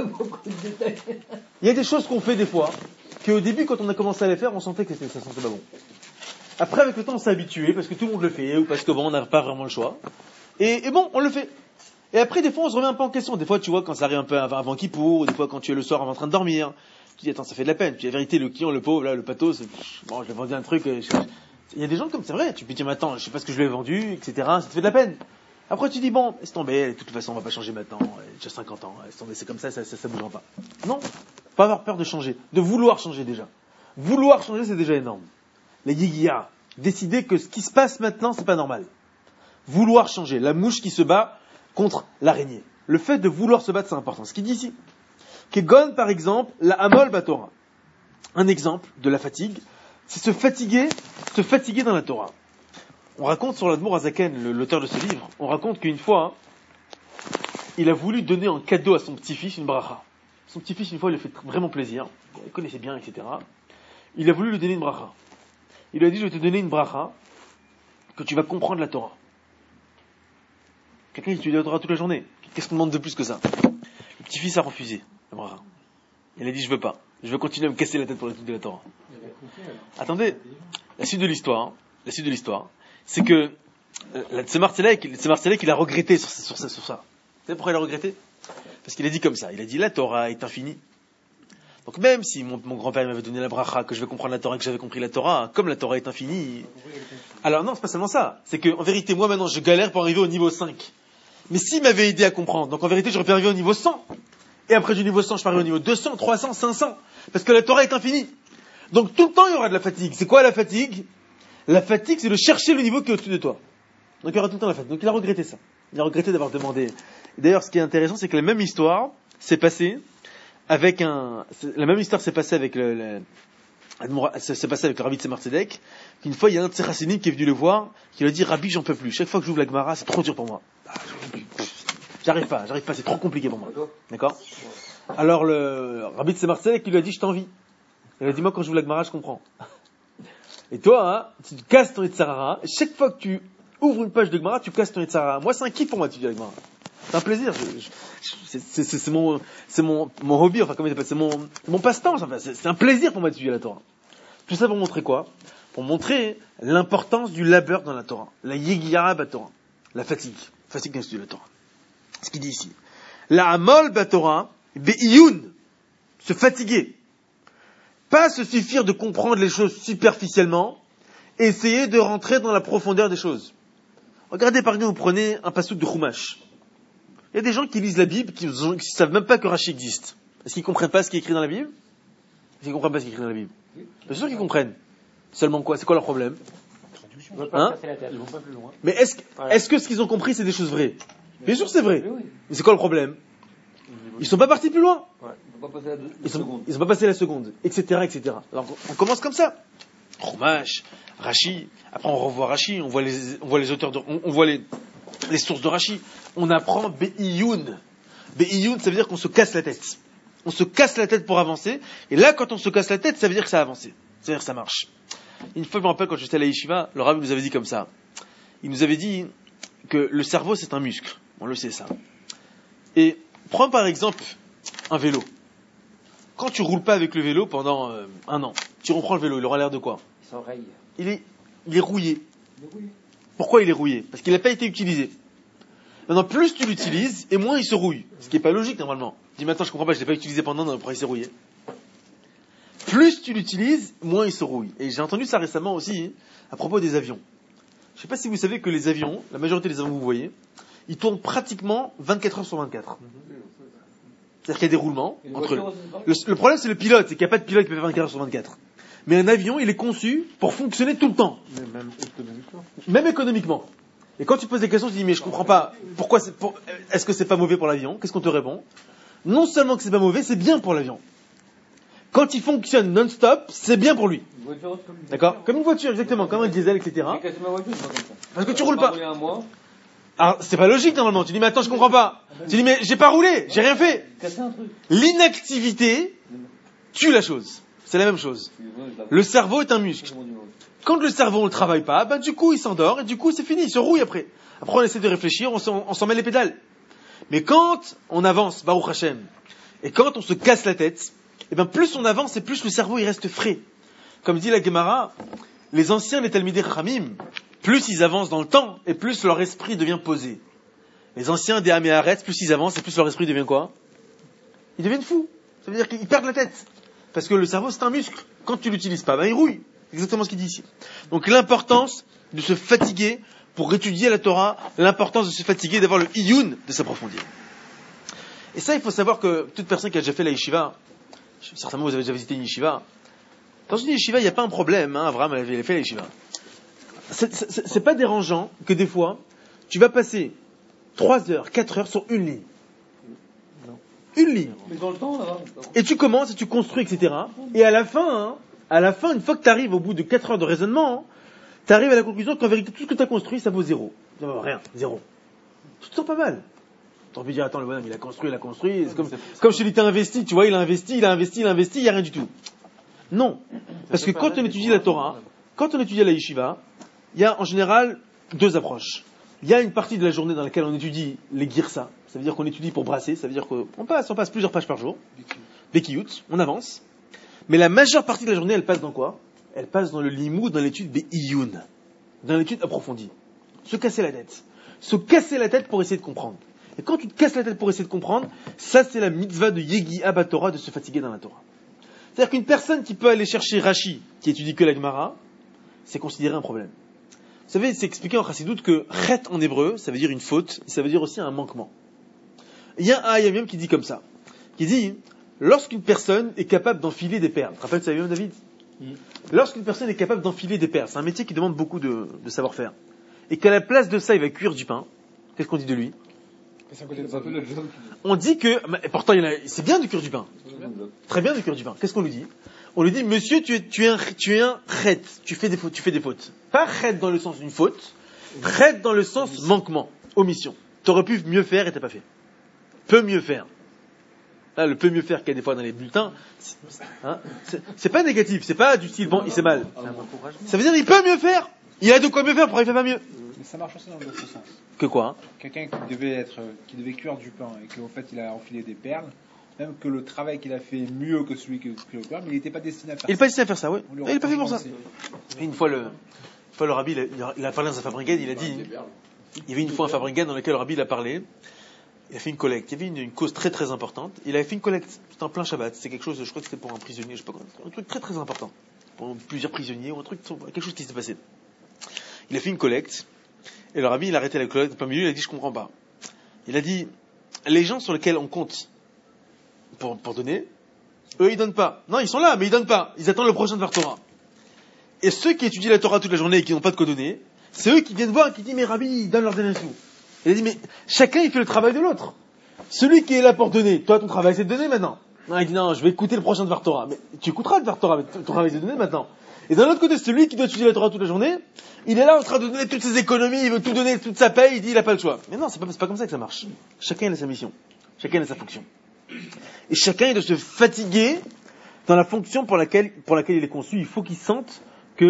Il y a des choses qu'on fait des fois, qu'au début, quand on a commencé à les faire, on sentait que ça sentait pas bon. Après, avec le temps, on s'est habitué, parce que tout le monde le fait, ou parce que bon, on n'a pas vraiment le choix. Et bon, on le fait. Et après, des fois, on se remet un peu en question. Des fois, tu vois, quand ça arrive un peu avant Kippour, ou des fois, quand tu es le soir en train de dormir, tu dis, attends, ça fait de la peine. Puis la vérité, le client, le pauvre, là, le pathos, bon, je lui ai vendu un truc, il y a des gens comme, c'est vrai, tu peux dire, mais attends, je sais pas ce que je lui ai vendu, etc., ça te fait de la peine. Après, tu dis, bon, laisse tomber, de toute façon, on va pas changer maintenant, j'ai 50 ans, laisse tomber, c'est comme ça bougera pas. Non. Pas avoir peur de changer, de vouloir changer déjà. Vouloir changer, c'est déjà énorme. Les Yigia, décider que ce qui se passe maintenant, c'est pas normal. Vouloir changer, la mouche qui se bat contre l'araignée. Le fait de vouloir se battre, c'est important. Ce qu'il dit ici. Kegon, par exemple, la Amol Batora. Un exemple de la fatigue, c'est se fatiguer dans la Torah. On raconte sur l'Admour Azaken, l'auteur de ce livre, on raconte qu'une fois, il a voulu donner en cadeau à son petit-fils une bracha. Son petit-fils, une fois, il lui a fait vraiment plaisir. Il connaissait bien, etc. Il a voulu lui donner une bracha. Il lui a dit, je vais te donner une bracha que tu vas comprendre la Torah. Quelqu'un qui étudie la Torah toute la journée. Qu'est-ce qu'on demande de plus que ça? Le petit-fils a refusé la bracha. Il a dit, je veux pas. Je veux continuer à me casser la tête pour l'étude de la Torah. Attendez, la suite de l'histoire, c'est que le Tzemar Tzedek, il a regretté sur ça. Vous savez pourquoi il a regretté? Parce qu'il a dit comme ça. Il a dit, la Torah est infinie. Donc même si mon grand-père m'avait donné la bracha, que je vais comprendre la Torah, que j'avais compris la Torah, comme la Torah est infinie. Alors non, c'est pas seulement ça. C'est que, en vérité, moi maintenant, je galère pour arriver au niveau 5. Mais s'il m'avait aidé à comprendre, donc en vérité, j'aurais pu arriver au niveau 100. Et après du niveau 100, je peux arriver au niveau 200, 300, 500. Parce que la Torah est infinie. Donc tout le temps, il y aura de la fatigue. C'est quoi la fatigue? La fatigue, c'est de chercher le niveau qui est au-dessus de toi. Donc il y aura tout le temps la fatigue. Donc il a regretté ça. Il a regretté d'avoir demandé. Et d'ailleurs, ce qui est intéressant, c'est que la même histoire s'est passée avec le Rabbi Tzemar Tzedek, qu'une fois, il y a un de ses chassidim qui est venu le voir, qui lui a dit, Rabbi, j'en peux plus. Chaque fois que j'ouvre la Gemara, c'est trop dur pour moi. J'arrive pas, c'est trop compliqué pour moi. D'accord? Alors le Rabbi Tzemar Tzedek, il lui a dit, je t'envie. Il a dit, moi, quand j'ouvre la Gemara, je comprends. Et toi, tu casses ton Yetzer Hara, chaque fois que tu ouvres une page de Gemara, tu casses ton Yetzer Hara. Moi, c'est un kiff pour moi, tu dis la Gemara. C'est un plaisir. C'est mon hobby, enfin, comment il s'appelle, c'est mon passe-temps. Enfin, c'est un plaisir pour moi d'étudier la Torah. Tout ça pour montrer quoi? Pour montrer l'importance du labeur dans la Torah. La Yegiara Batorah. La fatigue. Fatigue d'étudier la Torah. Ce qu'il dit ici. La Amol Batorah, Be'iyun. Se fatiguer. Pas se suffire de comprendre les choses superficiellement. Essayer de rentrer dans la profondeur des choses. Regardez, par exemple, vous prenez un passouk de Chumash. Il y a des gens qui lisent la Bible, qui ne savent même pas que Rashi existe. Est-ce qu'ils ne comprennent pas ce qui est écrit dans la Bible? Est-ce qu'ils ne comprennent pas ce qui est écrit dans la Bible? Bien sûr qu'ils comprennent. Seulement quoi? C'est quoi leur problème? Ils vont pas casser la tête. Ils vont pas plus loin. Mais est-ce que ce qu'ils ont compris, c'est des choses vraies? Bien sûr c'est vrai. Mais c'est quoi le problème? Ils sont pas partis plus loin. Ils sont pas passés la seconde, etc., etc. Alors on commence comme ça. Chumash, Rashi. Après on revoit Rashi, on voit les auteurs on voit les sources de Rashi. On apprend Be'iyun. Be'iyun, ça veut dire qu'on se casse la tête. On se casse la tête pour avancer. Et là, quand on se casse la tête, ça veut dire que ça a avancé. Ça veut dire que ça marche. Une fois, je me rappelle, quand j'étais à la yeshiva, le rabbi nous avait dit comme ça. il nous avait dit que le cerveau c'est un muscle. On le sait ça. Et prends par exemple un vélo. Quand tu roules pas avec le vélo pendant 1 an, tu reprends le vélo, il aura l'air de quoi? Sans rail. Il est rouillé. Pourquoi il est rouillé? Parce qu'il n'a pas été utilisé. Maintenant, plus tu l'utilises, et moins il se rouille. Ce qui n'est pas logique normalement. Tu dis maintenant je comprends pas, je l'ai pas utilisé pendant 1 an, pourquoi il s'est rouillé? Plus tu l'utilises, moins il se rouille. Et j'ai entendu ça récemment aussi, à propos des avions. Je ne sais pas si vous savez que les avions, la majorité des avions que vous voyez, ils tournent pratiquement 24 heures sur 24. C'est-à-dire qu'il y a des roulements entre eux. Le problème c'est le pilote, c'est qu'il n'y a pas de pilote qui peut faire 24 heures sur 24. Mais un avion, il est conçu pour fonctionner tout le temps. Même économiquement. Et quand tu poses des questions, tu dis mais je comprends pas, est-ce que c'est pas mauvais pour l'avion? Qu'est-ce qu'on te répond? Non seulement que c'est pas mauvais, c'est bien pour l'avion. Quand il fonctionne non-stop, c'est bien pour lui. D'accord? Comme une voiture, exactement, comme un diesel, etc. Parce que tu roules pas. Alors, c'est pas logique normalement. Tu dis mais attends, je comprends pas. Tu dis mais j'ai pas roulé, j'ai rien fait. L'inactivité tue la chose. C'est la même chose. Le cerveau est un muscle. Quand le cerveau on le travaille pas, du coup il s'endort et du coup c'est fini, il se rouille après. Après on essaie de réfléchir, on s'en met les pédales. Mais quand on avance, Baruch Hashem, et quand on se casse la tête, plus on avance et plus le cerveau il reste frais. Comme dit la Gemara, les anciens, les Talmidei Chachamim, plus ils avancent dans le temps et plus leur esprit devient posé. Les anciens des Amé Haaretz, plus ils avancent et plus leur esprit devient quoi? Ils deviennent fous. Ça veut dire qu'ils perdent la tête. Parce que le cerveau c'est un muscle. Quand tu l'utilises pas, il rouille. C'est exactement ce qu'il dit ici. Donc l'importance de se fatiguer pour étudier la Torah, l'importance de se fatiguer, d'avoir le iyun, de s'approfondir. Et ça, il faut savoir que toute personne qui a déjà fait la yeshiva, certainement vous avez déjà visité une yeshiva, dans une yeshiva, il n'y a pas un problème, Abraham avait fait la yeshiva. C'est pas dérangeant que des fois, tu vas passer 3 heures, 4 heures sur une ligne. Une ligne. Mais dans le temps, là. Et tu commences et tu construis, etc. Et à la fin, une fois que tu arrives au bout de 4 heures de raisonnement, tu arrives à la conclusion qu'en vérité, tout ce que tu as construit, ça vaut 0. Ça vaut rien, 0. Tu te sens pas mal. Tu as envie de dire, attends, le bonhomme, il a construit. C'est comme chez lui, t'as investi, tu vois, il a investi, il n'y a rien du tout. Non. Parce que quand on étudie la Torah, quand on étudie la yeshiva, il y a en général 2 approches. Il y a une partie de la journée dans laquelle on étudie les girsa. Ça veut dire qu'on étudie pour brasser. Ça veut dire qu'on passe plusieurs pages par jour. Bekiyut, on avance. Mais la majeure partie de la journée, elle passe dans quoi? Elle passe dans le limud, dans l'étude be'iyun. Dans l'étude approfondie. Se casser la tête. Se casser la tête pour essayer de comprendre. Et quand tu te casses la tête pour essayer de comprendre, ça c'est la mitzvah de Yegi'a Batorah, de se fatiguer dans la Torah. C'est-à-dire qu'une personne qui peut aller chercher Rashi, qui étudie que la Gemara, c'est considéré un problème. Vous savez, c'est expliqué en Chassidoute que chet en hébreu, ça veut dire une faute, ça veut dire aussi un manquement. Il y a un Hayamim qui dit comme ça, qui dit, lorsqu'une personne est capable d'enfiler des perles, tu te rappelles de ça, David? Lorsqu'une personne est capable d'enfiler des perles, c'est un métier qui demande beaucoup de savoir-faire, et qu'à la place de ça, il va cuire du pain, qu'est-ce qu'on dit de lui? On dit que, pourtant c'est bien de cuire du pain, très bien de cuire du pain, qu'est-ce qu'on lui dit? On lui dit, monsieur, tu es un chet, tu fais des fautes. Pas chet dans le sens d'une faute, chet dans le sens manquement, omission. T'aurais pu mieux faire et t'as pas fait. Peut mieux faire. Là, le peut mieux faire qu'il y a des fois dans les bulletins, c'est pas négatif, c'est pas du style, bon, il s'est mal. Ça veut dire, il peut mieux faire. Il a de quoi mieux faire, pourquoi il fait pas mieux? Mais ça marche aussi dans l'autre sens. Que quoi? Quelqu'un qui devait cuire du pain et qu'au fait il a enfilé des perles, même que le travail qu'il a fait mieux que celui qui cuit le pain, mais il n'était pas destiné à faire ça. Il n'est pas destiné à faire ça, oui. Il n'est pas fait pour ça. Et une fois le rabbi, il a parlé dans sa Fabringued, il a dit, il y avait une fois un Fabringued dans lequel le rabbi il a parlé, il a fait une collecte. Il y avait une cause très très importante. Il avait fait une collecte. C'était en plein Shabbat. C'est quelque chose, je crois que c'était pour un prisonnier, je sais pas quoi. Un truc très très important. Pour plusieurs prisonniers ou quelque chose qui s'est passé. Il a fait une collecte. Et le rabbi, il a arrêté la collecte. Au milieu, il a dit, je comprends pas. Il a dit, les gens sur lesquels on compte pour donner, eux, ils donnent pas. Non, ils sont là, mais ils donnent pas. Ils attendent le prochain Dvar Torah. Et ceux qui étudient la Torah toute la journée et qui n'ont pas de quoi donner, c'est eux qui viennent voir et qui disent, mais rabbi, ils donnent leur dernier sou. Il a dit, mais chacun, il fait le travail de l'autre. Celui qui est là pour donner, toi, ton travail, c'est de donner maintenant. Non, il dit, non, je vais écouter le prochain Dvar Torah. Mais tu écouteras le Dvar Torah, mais ton travail, c'est de donner maintenant. Et d'un autre côté, celui qui doit étudier la Torah toute la journée, il est là en train de donner toutes ses économies, il veut tout donner, toute sa paye, il dit, il n'a pas le choix. Mais non, c'est pas comme ça que ça marche. Chacun a sa mission. Chacun a sa fonction. Et chacun, il doit se fatiguer dans la fonction pour laquelle il est conçu. Il faut qu'il sente que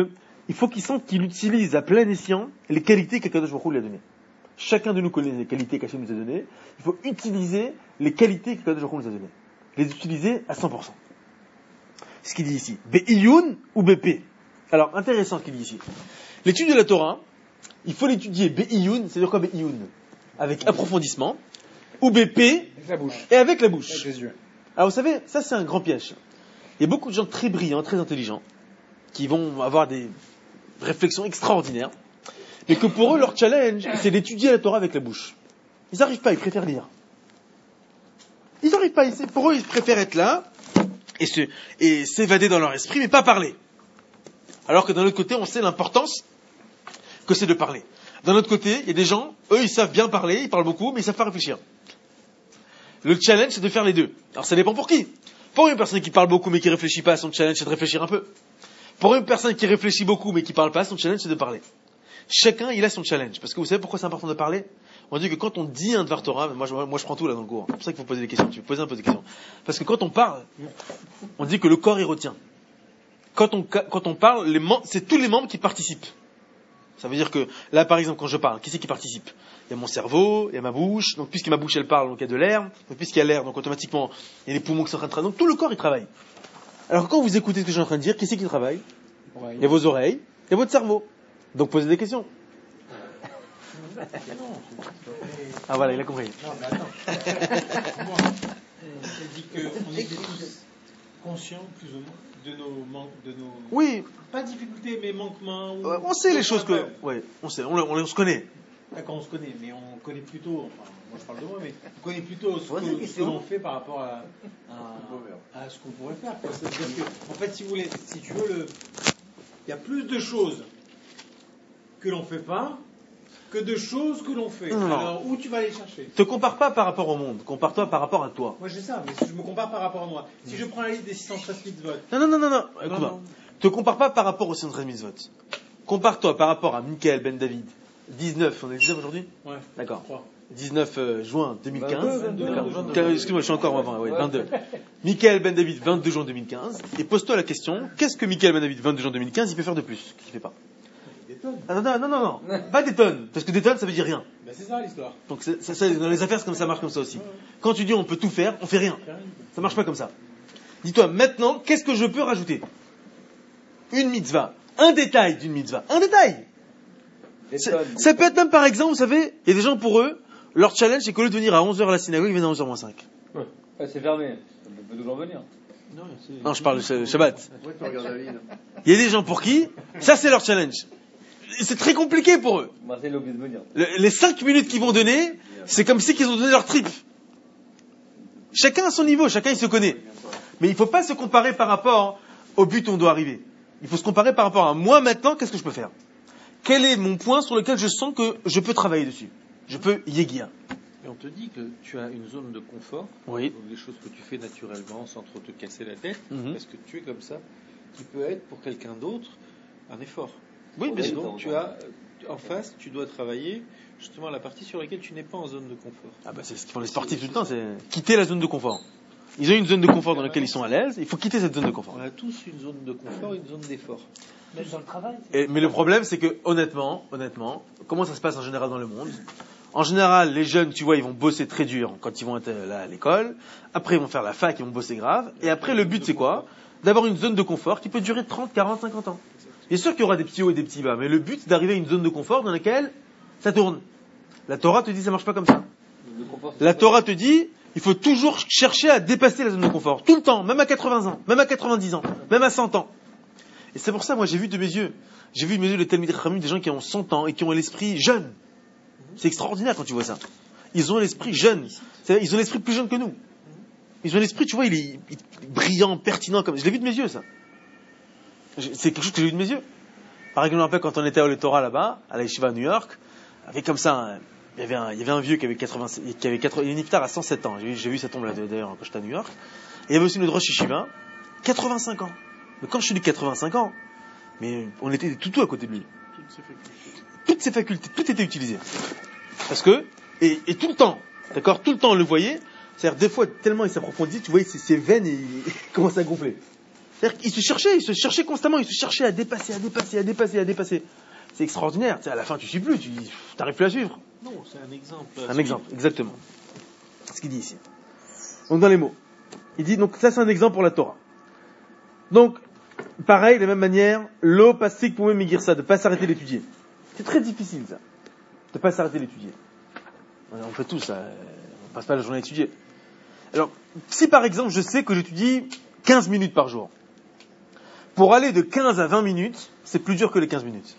il faut qu'il sente qu'il utilise à plein escient les qualités qu'Akadosh Baruch Hu lui a données. Chacun de nous connaît les qualités qu'Hachem nous a données. Il faut utiliser les qualités qu'Akadosh Baruch Hu nous a données. Les utiliser à 100%. C'est ce qu'il dit ici. Be'iyun ou BP. Alors, intéressant ce qu'il dit ici. L'étude de la Torah, il faut l'étudier Be'iyun, c'est-à-dire quoi Be'iyun? Avec approfondissement, ou BP, Avec la bouche. et avec la bouche. Avec les yeux. Alors vous savez, ça c'est un grand piège. Il y a beaucoup de gens très brillants, très intelligents, qui vont avoir des réflexions extraordinaires, mais que pour eux, leur challenge, c'est d'étudier la Torah avec la bouche. Ils n'arrivent pas, ils préfèrent lire. Ils n'arrivent pas, pour eux, ils préfèrent être là, et s'évader dans leur esprit, mais pas parler. Alors que d'un autre côté, on sait l'importance que c'est de parler. D'un autre côté, il y a des gens, eux, ils savent bien parler, ils parlent beaucoup, mais ils savent pas réfléchir. Le challenge, c'est de faire les deux. Alors ça dépend pour qui. Pour une personne qui parle beaucoup mais qui réfléchit pas, son challenge, c'est de réfléchir un peu. Pour une personne qui réfléchit beaucoup mais qui parle pas, son challenge, c'est de parler. Chacun, il a son challenge. Parce que vous savez pourquoi c'est important de parler? On dit que quand on dit un Dvar Torah, moi je prends tout là dans le cours. C'est pour ça qu'il faut poser des questions. Tu peux poser un peu des questions. Parce que quand on parle, on dit que le corps, il retient. Quand on parle, c'est tous les membres qui participent. Ça veut dire que, là, par exemple, quand je parle, qui c'est qui participe? Il y a mon cerveau, il y a ma bouche, donc puisque ma bouche, elle parle, donc il y a de l'air, donc puisqu'il y a l'air, donc automatiquement, il y a les poumons qui sont en train de travailler, donc tout le corps, il travaille. Alors quand vous écoutez ce que je suis en train de dire, qui c'est qui travaille? Il y a vos oreilles, il y a votre cerveau. Donc posez des questions. Ah voilà, il a compris. Non, mais attends. Moi, elle dit qu'on était tous conscients, plus ou moins, de nos manques, de nos... Oui, Pas difficultés, mais manquements. on sait les choses que... Ouais, on sait, on se connaît. D'accord, on se connaît, mais on connaît plutôt, enfin, moi je parle de moi, mais on connaît plutôt ce Posez une que question. l'on fait par rapport à ce qu'on pourrait faire. Quoi. C'est-à-dire que, en fait, si tu veux, il y a plus de choses que l'on fait pas que de choses que l'on fait. Non. Alors, où tu vas aller chercher? Te compare pas par rapport au monde, compare-toi par rapport à toi. Moi, j'ai ça, mais si je me compare par rapport à moi. Si je prends la liste des 613 mitzvot, Non, écoute-moi. Te compare pas par rapport aux 113 000 votes. Compare-toi par rapport à Michael Ben David. 19, on est 19 aujourd'hui? ouais, D'accord. 3. 19 juin 2015. 22. Excuse-moi, je suis encore avant, ouais, 22. Michael Ben David, 22 juin 2015. Et pose-toi la question, qu'est-ce que Michael Ben David, 22 juin 2015, il peut faire de plus qu'il ne fait pas? Des tonnes. Ah, non. Pas des tonnes. Parce que des tonnes, ça veut dire rien. Ben, c'est ça l'histoire. Donc, dans les affaires, c'est comme ça marche comme ça aussi. Quand tu dis on peut tout faire, on fait rien. Ça marche pas comme ça. Dis-toi, maintenant, qu'est-ce que je peux rajouter? Une mitzvah. Un détail d'une mitzvah. Un détail. Ça peut être même, par exemple, vous savez, il y a des gens pour eux, leur challenge, c'est qu'au lieu de venir à 11h à la synagogue, ils viennent à 11h moins 5. Ouais, c'est fermé. Ça peut toujours venir. Non, je parle de Shabbat. Ouais, tu regardes la ville. Il y a des gens pour qui, ça c'est leur challenge. C'est très compliqué pour eux. Marseille est obligé de venir. Les 5 minutes qu'ils vont donner, c'est comme si qu'ils ont donné leur trip. Chacun à son niveau, chacun il se connaît. Mais il ne faut pas se comparer par rapport au but où on doit arriver. Il faut se comparer par rapport à moi maintenant, qu'est-ce que je peux faire? Quel est mon point sur lequel je sens que je peux travailler dessus? Je peux yéguia. Et on te dit que tu as une zone de confort, Oui. donc des choses que tu fais naturellement sans trop te casser la tête, Mhm. parce que tu es comme ça, qui peut être pour quelqu'un d'autre un effort. Oui, bien Et sûr. donc tu as, en face, tu dois travailler justement la partie sur laquelle tu n'es pas en zone de confort. Ah bah c'est ce qu'ils font les sportifs tout le temps, c'est quitter la zone de confort. Ils ont une zone de confort dans laquelle ils sont à l'aise, il faut quitter cette zone de confort. On a tous une zone de confort et une zone d'effort. Même dans le travail. Mais le problème, c'est que, honnêtement, comment ça se passe en général dans le monde? En général, les jeunes, tu vois, ils vont bosser très dur quand ils vont être là à l'école. Après, ils vont faire la fac, ils vont bosser grave. Et après, le but, c'est quoi? D'avoir une zone de confort qui peut durer 30, 40, 50 ans. Bien sûr qu'il y aura des petits hauts et des petits bas, mais le but, c'est d'arriver à une zone de confort dans laquelle ça tourne. La Torah te dit, ça marche pas comme ça. La Torah te dit, il faut toujours chercher à dépasser la zone de confort. Tout le temps, même à 80 ans, même à 90 ans, même à 100 ans. Et c'est pour ça, moi, j'ai vu de mes yeux les Talmidei Chachamim, des gens qui ont 100 ans et qui ont l'esprit jeune. C'est extraordinaire quand tu vois ça. Ils ont l'esprit jeune. C'est-à-dire, ils ont l'esprit plus jeune que nous. Ils ont l'esprit, tu vois, il est brillant, pertinent, comme, je l'ai vu de mes yeux, ça. C'est quelque chose que j'ai vu de mes yeux. Par exemple, je me rappelle quand on était au Torah là-bas, à la Yeshiva à New York, avec comme ça, il y avait un vieux qui avait une iftar à 107 ans. J'ai vu ça tombe là, d'ailleurs, quand j'étais à New York. Et il y avait aussi notre Rosh Yeshiva, 85 ans. Mais quand je suis dit 85 ans, mais on était des toutous à côté de lui. Toutes ses facultés, tout était utilisé. Parce que, et tout le temps, d'accord, tout le temps on le voyait, c'est-à-dire des fois tellement il s'approfondit, tu voyais ses veines, il commençait à gonfler. C'est-à-dire qu'il se cherchait constamment, il se cherchait à dépasser. C'est extraordinaire. Tu sais, à la fin, tu suis plus, tu n'arrives plus à suivre. Non, c'est un exemple. Un exemple, exactement. C'est ce qu'il dit ici. Donc dans les mots. Il dit, donc ça c'est un exemple pour la Torah. Donc, pareil, de la même manière, l'eau pastique pour migir ça, de ne pas s'arrêter d'étudier. C'est très difficile ça, de ne pas s'arrêter d'étudier. On fait tout ça, on passe pas la journée à étudier. Alors, si par exemple je sais que j'étudie 15 minutes par jour, pour aller de 15 à 20 minutes, c'est plus dur que les 15 minutes.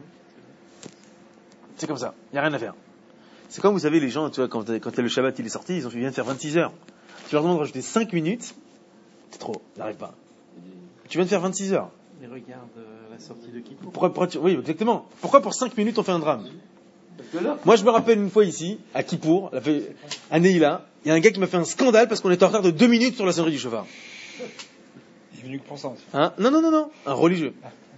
C'est comme ça, il n'y a rien à faire. C'est comme vous savez les gens, tu vois, quand le Shabbat il est sorti, ils viennent de faire 26 heures. Tu leur demandes de rajouter 5 minutes, c'est trop, ils n'arrivent pas. Tu viens de faire 26 heures. Mais regarde la sortie de Kippour. Oui, exactement. Pourquoi pour 5 minutes on fait un drame? Moi je me rappelle une fois ici, à Kippour, à Neila, il y a un gars qui m'a fait un scandale parce qu'on était en retard de 2 minutes sur la sonnerie du chauffard. Il est venu que pour ça aussi. Hein? Non, un religieux.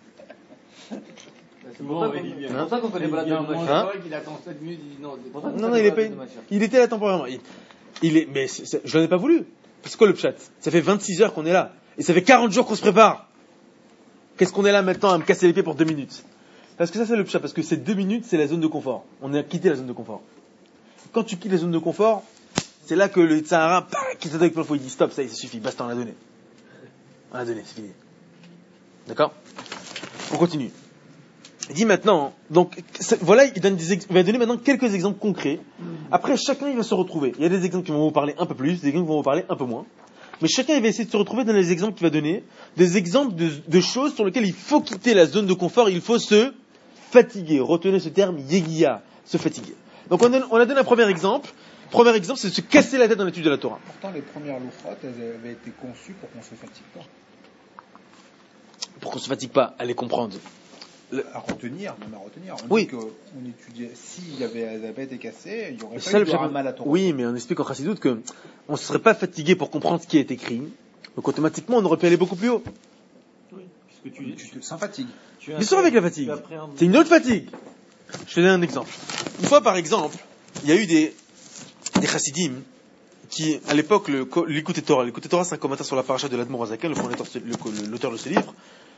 C'est pour ça qu'on connaît pas la date de Mashiach. Hein? Il attend 7 minutes, il dit non. Non, il était là temporairement. Mais je n'en ai pas voulu. Parce que le pshat, ça fait 26 heures qu'on est là. Et ça fait 40 jours qu'on se prépare. Qu'est-ce qu'on est là maintenant à me casser les pieds pour 2 minutes? Parce que ça c'est le pshat, parce que ces 2 minutes c'est la zone de confort. On a quitté la zone de confort. Quand tu quittes la zone de confort, c'est là que le Tzahara, qui t'attaque plein de fois, il dit stop, ça y est, ça suffit, basta, on l'a donné. On l'a donné, c'est fini. D'accord? On continue. Il dit maintenant, donc, voilà, il va donner maintenant quelques exemples concrets. Après, chacun, il va se retrouver. Il y a des exemples qui vont vous parler un peu plus, des exemples qui vont vous parler un peu moins. Mais chacun, il va essayer de se retrouver dans les exemples qu'il va donner, des exemples de choses sur lesquelles il faut quitter la zone de confort, il faut se fatiguer. Retenez ce terme, yegia, se fatiguer. Donc, on a donné un premier exemple. Premier exemple, c'est de se casser la tête dans l'étude de la Torah. Pourtant, les premières louchotes, elles avaient été conçues pour qu'on se fatigue pas. Pour qu'on se fatigue pas à les comprendre. À retenir, même à retenir. On Oui. dit qu'on étudiait, elles avaient été cassées, il y aurait Ça, pas eu de mal à Torah. Oui, mais on explique en Chassidoute que on ne serait pas fatigué pour comprendre ce qui est écrit. Donc automatiquement, on aurait pu aller beaucoup plus haut. Oui, puisque tu te sens fatigue. Bien sûr avec la fatigue. C'est une autre fatigue. Je te donne un exemple. Une fois, par exemple, il y a eu des chassidim qui, à l'époque, l'Écoute Torah, c'est un commentaire sur la paracha de l'Admor Hazaken, l'auteur de ce livre.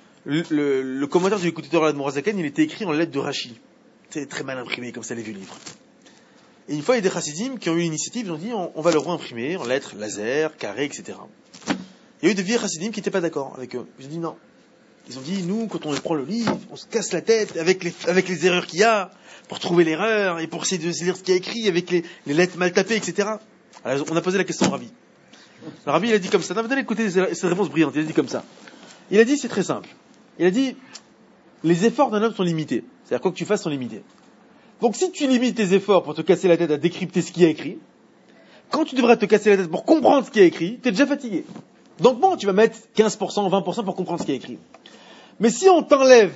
Le commentaire du Écoute Torah de l'Admor Hazaken, il était écrit en lettres de Rashi. C'est très mal imprimé, comme ça, les vieux livres. Et une fois, il y a des chassidim qui ont eu l'initiative, ils ont dit, on va le réimprimer en lettres, laser, carré, etc. Il y a eu des vieux chassidim qui n'étaient pas d'accord avec eux. Ils ont dit non. Ils ont dit, nous, quand on prend le livre, on se casse la tête avec les erreurs qu'il y a, pour trouver l'erreur, et pour essayer de lire ce qu'il y a écrit, avec les lettres mal tapées, etc. Alors, on a posé la question au Rabbi. Le Rabbi, il a dit comme ça. Non, vous allez écouter cette réponse brillante. Il a dit comme ça. Il a dit, c'est très simple. Il a dit, les efforts d'un homme sont limités. C'est-à-dire, quoi que tu fasses, sont limités. Donc, si tu limites tes efforts pour te casser la tête à décrypter ce qui est écrit, quand tu devras te casser la tête pour comprendre ce qui est écrit, tu es déjà fatigué. Donc bon, tu vas mettre 15%, 20% pour comprendre ce qui est écrit. Mais si on t'enlève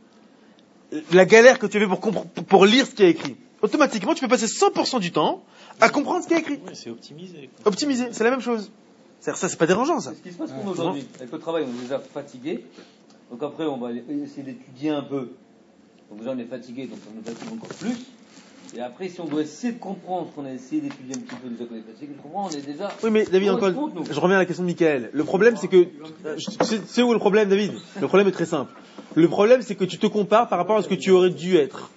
la galère que tu avais pour lire ce qui est écrit, automatiquement, tu peux passer 100% du temps à comprendre ce qui est écrit. Oui, c'est optimisé. Optimiser, c'est la même chose. C'est-à-dire, ça, c'est pas dérangeant, ça. C'est ce qui se passe pour nous aujourd'hui. Avec le travail, on est déjà fatigué. Donc après, on va essayer d'étudier un peu. Donc déjà, on est fatigué, donc on nous fatigue encore plus. Et après, si on doit essayer de comprendre ce qu'on a essayé d'étudier un petit peu déjà qu'on est fatigué, on est déjà... Oui, mais David, encore, je reviens à la question de Michael. Le problème, c'est que... C'est où le problème, David? Le problème est très simple. Le problème, c'est que tu te compares par rapport à ce que tu aurais dû être.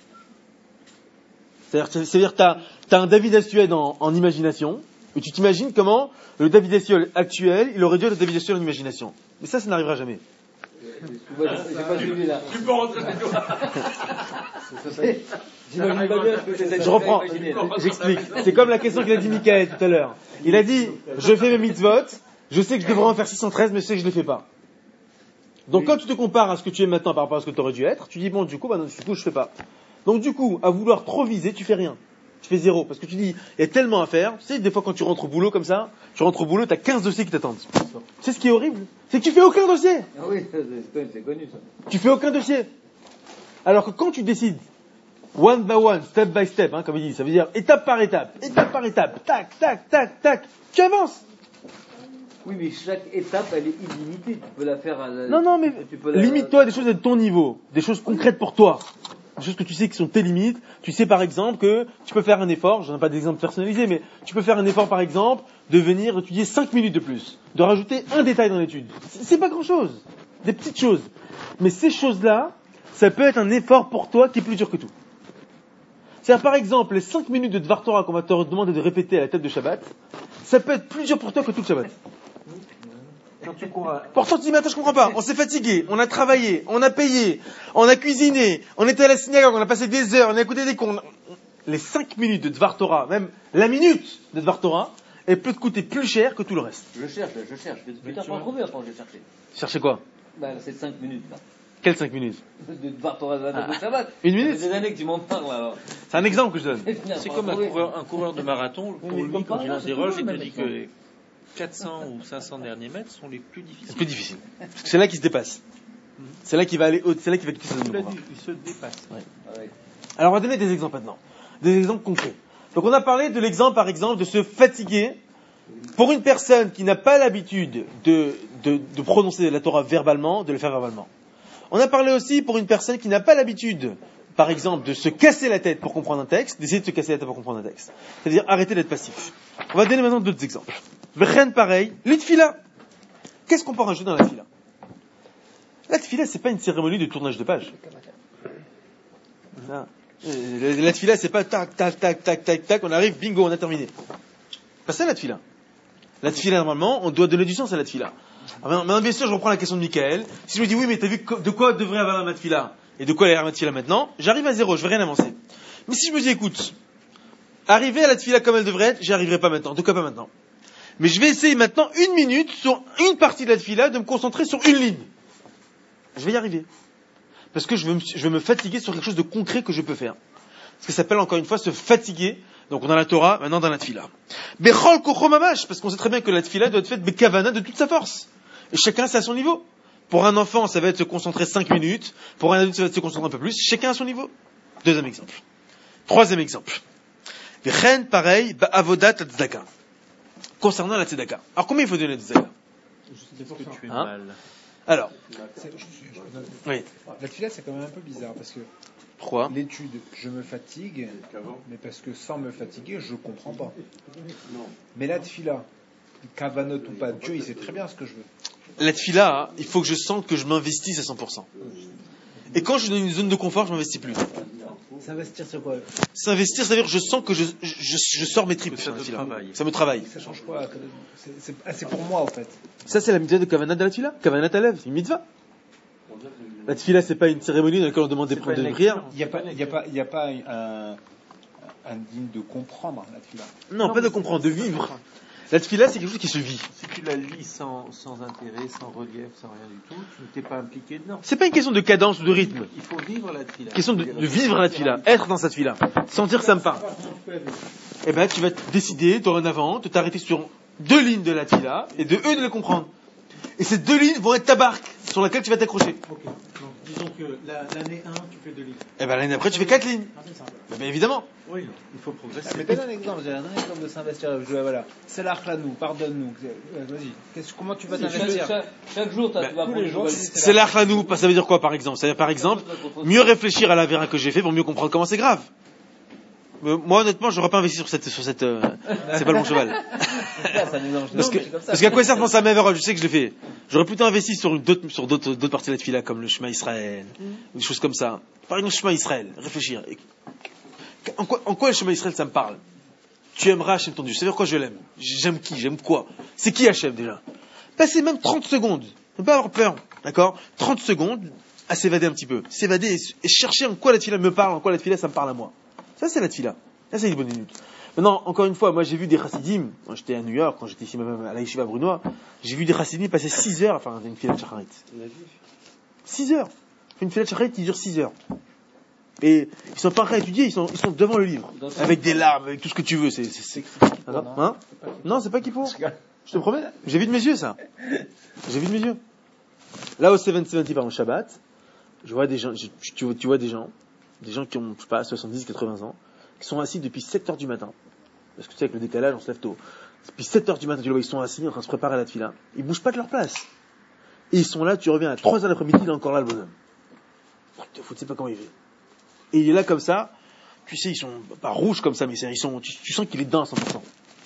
C'est-à-dire t'as un David Assuel en imagination, et tu t'imagines comment le David Assuel actuel, il aurait dû être le David Assuel en imagination. Mais ça n'arrivera jamais. J'ai pas suivi là. Tu peux rentrer J'imagine pas bien ce que j'essaie de Je reprends, imaginer, là. j'explique. C'est comme la question qu'il a dit Michael tout à l'heure. Il a dit, je fais mes mitzvot, je sais que je devrais en faire 613, mais je sais que je ne les fais pas. Donc quand tu te compares à ce que tu es maintenant par rapport à ce que tu aurais dû être, tu dis, bon, du coup, je fais pas. Donc du coup, à vouloir trop viser, tu fais rien. Tu fais zéro. Parce que tu dis, il y a tellement à faire. Tu sais, des fois quand tu rentres au boulot comme ça, tu rentres au boulot, tu as 15 dossiers qui t'attendent. Tu sais ce qui est horrible? C'est que tu fais aucun dossier. Ah oui, c'est connu ça. Tu fais aucun dossier. Alors que quand tu décides, one by one, step by step, comme il dit, ça veut dire étape par étape, tac, tac, tac, tac, tu avances. Oui, mais chaque étape, elle est illimitée. Tu peux la faire à la... Non, mais limite-toi à des choses de ton niveau, des choses concrètes pour toi. des choses que tu sais qui sont tes limites. Tu sais par exemple que tu peux faire un effort, je n'en ai pas d'exemple personnalisé, mais tu peux faire un effort par exemple de venir étudier 5 minutes de plus, de rajouter un détail dans l'étude. C'est pas grand chose, des petites choses. Mais ces choses-là, ça peut être un effort pour toi qui est plus dur que tout. C'est-à-dire par exemple les 5 minutes de Dvar Torah qu'on va te demander de répéter à la tête de Shabbat, ça peut être plus dur pour toi que tout le Shabbat. Pourtant tu dis mais attends je comprends pas, on s'est fatigué, on a travaillé, on a payé, on a cuisiné, on était à la synagogue, on a passé des heures, on a écouté des cours. Les 5 minutes de Dvar Torah, même la minute de Dvar Torah, elle peut te coûter plus cher que tout le reste. Je cherche. Putain, pour trouver quand j'ai cherché. Cherchez quoi? Bah, c'est 5 minutes là. Quelles 5 minutes? De Dvar Torah de Shabbat. Une minute? Ça fait des années que tu m'en parles alors. C'est un exemple que je donne. C'est comme un coureur de marathon. Pour lui, quand tu l'interroges, il te dit que les 400 ou 500 derniers mètres sont les plus difficiles. C'est plus difficile. Parce que c'est là qu'il se dépasse. C'est là qu'il va aller haut, c'est là qu'il va quitter sa zone de confort. Il se dépasse. Ouais. Ouais. Alors on va donner des exemples maintenant. Des exemples concrets. Donc on a parlé de l'exemple par exemple de se fatiguer pour une personne qui n'a pas l'habitude de prononcer la Torah verbalement, de le faire verbalement. On a parlé aussi pour une personne qui n'a pas l'habitude, par exemple, de se casser la tête pour comprendre un texte, d'essayer de se casser la tête pour comprendre un texte. C'est-à-dire arrêter d'être passif. On va donner maintenant d'autres exemples. Rien pareil, l'itfila. Qu'est-ce qu'on peut rajouter dans la tfila? La tfila, c'est pas une cérémonie de tournage de page. La tfila, c'est pas tac, tac, tac, tac, tac, tac, on arrive, bingo, on a terminé. Pas ça la tfila. La tfila, normalement, on doit donner du sens à la tfila. Alors, maintenant, bien sûr, je reprends la question de Michael. Si je me dis, oui, mais t'as vu de quoi devrait avoir la tfila et de quoi elle a la tfila maintenant, j'arrive à zéro, je vais rien avancer. Mais si je me dis, écoute, arriver à la tfila comme elle devrait être, j'y arriverai pas maintenant. De quoi pas maintenant? Mais je vais essayer maintenant 1 minute sur une partie de la tfila de me concentrer sur une ligne. Je vais y arriver. Parce que je veux me fatiguer sur quelque chose de concret que je peux faire. Ce qui s'appelle encore une fois se fatiguer. Donc on a la Torah, maintenant dans la tfila. Bechol kocho mamash, parce qu'on sait très bien que la tfila doit être faite bekavana de toute sa force. Et chacun c'est à son niveau. Pour un enfant, ça va être se concentrer 5 minutes. Pour un adulte, ça va être se concentrer un peu plus. Chacun à son niveau. Deuxième exemple. Troisième exemple. Vechen pareil, avodat tzedaka. Concernant la tzedaka. Alors combien il faut donner la tzedaka? Parce que tu es Hein? mal. Alors, oui. La tfila, c'est quand même un peu bizarre parce que Pourquoi? l'étude, je me fatigue, mais parce que sans me fatiguer, je comprends pas. Mais la tfila, kavanot ou pas, Dieu, il sait très bien ce que je veux. La tfila, il faut que je sente que je m'investisse à 100%. Et quand je suis dans une zone de confort, je m'investis plus. S'investir sur quoi? S'investir, c'est-à-dire que je sens que je sors mes tripes. Ça te tfila. travaille. Ça me travaille. Ça change quoi? C'est pour moi, en fait. Ça, c'est la mitzvah de Kavanat de la tfila. Kavanat Alev, c'est une mitzvah. La tfila, c'est pas une cérémonie dans laquelle on demande des prières de prière. Il n'y a pas un digne de comprendre la tfila. Non, pas de comprendre, de vivre. La tfila, c'est quelque chose qui se vit. Si tu la lis sans intérêt, sans relief, sans rien du tout, tu ne t'es pas impliqué dedans. C'est pas une question de cadence ou de rythme. Il faut vivre la tfila. C'est une question de vivre la tfila, être dans cette tfila, sentir que ça me parle. Eh ben, tu vas te décider, dorénavant, de t'arrêter sur 2 lignes de la tfila et de les comprendre. Et ces 2 lignes vont être ta barque sur laquelle tu vas t'accrocher. Ok. Donc, disons que l'année 1, tu fais 2 livres. Eh ben, l'année d'après, tu fais 4 lignes. Ah, c'est simple. Ben, évidemment. Oui, il faut progresser. Mais donne un exemple, de s'investir. Voilà. C'est nous, pardonne-nous. Vas-y. Comment tu vas t'investir? Chaque jour, tu vas tous les jours, C'est l'achlanou, ça veut dire quoi par exemple? C'est-à-dire par exemple, mieux réfléchir à l'avérin que j'ai fait pour mieux comprendre comment c'est grave. Moi honnêtement, j'aurais pas investi sur cette c'est pas le bon cheval. Parce qu'à quoi sert de penser à Maverol? Je sais que je l'ai fait. J'aurais plutôt investi sur d'autres parties de la tfila comme le Shema Israël, des choses comme ça. Par exemple, le Shema Israël, réfléchir. En quoi le Shema Israël ça me parle? Tu aimeras Hachem ton Dieu. C'est-à-dire quoi je l'aime? J'aime qui? J'aime quoi? C'est qui Hachem déjà? Passez même 30 secondes. Ne pas avoir peur. D'accord? 30 secondes à s'évader un petit peu. S'évader et chercher en quoi la tfila me parle, en quoi la tfila ça me parle à moi. Ça c'est la tfila. Ça c'est une bonne minute. Maintenant, encore une fois, moi j'ai vu des chassidim, quand j'étais à New York, quand j'étais ici même à la Yeshiva Brunois, j'ai vu des chassidim passer 6 heures à faire une tfila de shacharit. 6 heures. Une tfila de shacharit qui dure 6 heures. Et ils sont pas prêts à étudier, ils sont devant le livre. Avec des larmes, avec tout ce que tu veux. Hein? Non, c'est pas qu'il faut. Je te promets. J'ai vu de mes yeux ça. J'ai vu de mes yeux. Là au 770 par le Shabbat, je vois des gens, tu vois des gens qui ont, je sais pas, 70, 80 ans, qui sont assis depuis 7 heures du matin. Parce que tu sais, avec le décalage, on se lève tôt. Depuis 7 heures du matin, tu les vois, ils sont assis, en train de se préparer à la tfila. Ils bougent pas de leur place. Et ils sont là, tu reviens à 3 heures l'après-midi, il est encore là, le bonhomme. Tu sais pas comment il fait. Et il est là comme ça, tu sais, ils sont pas rouges comme ça, mais tu sens qu'il est dedans à 100%.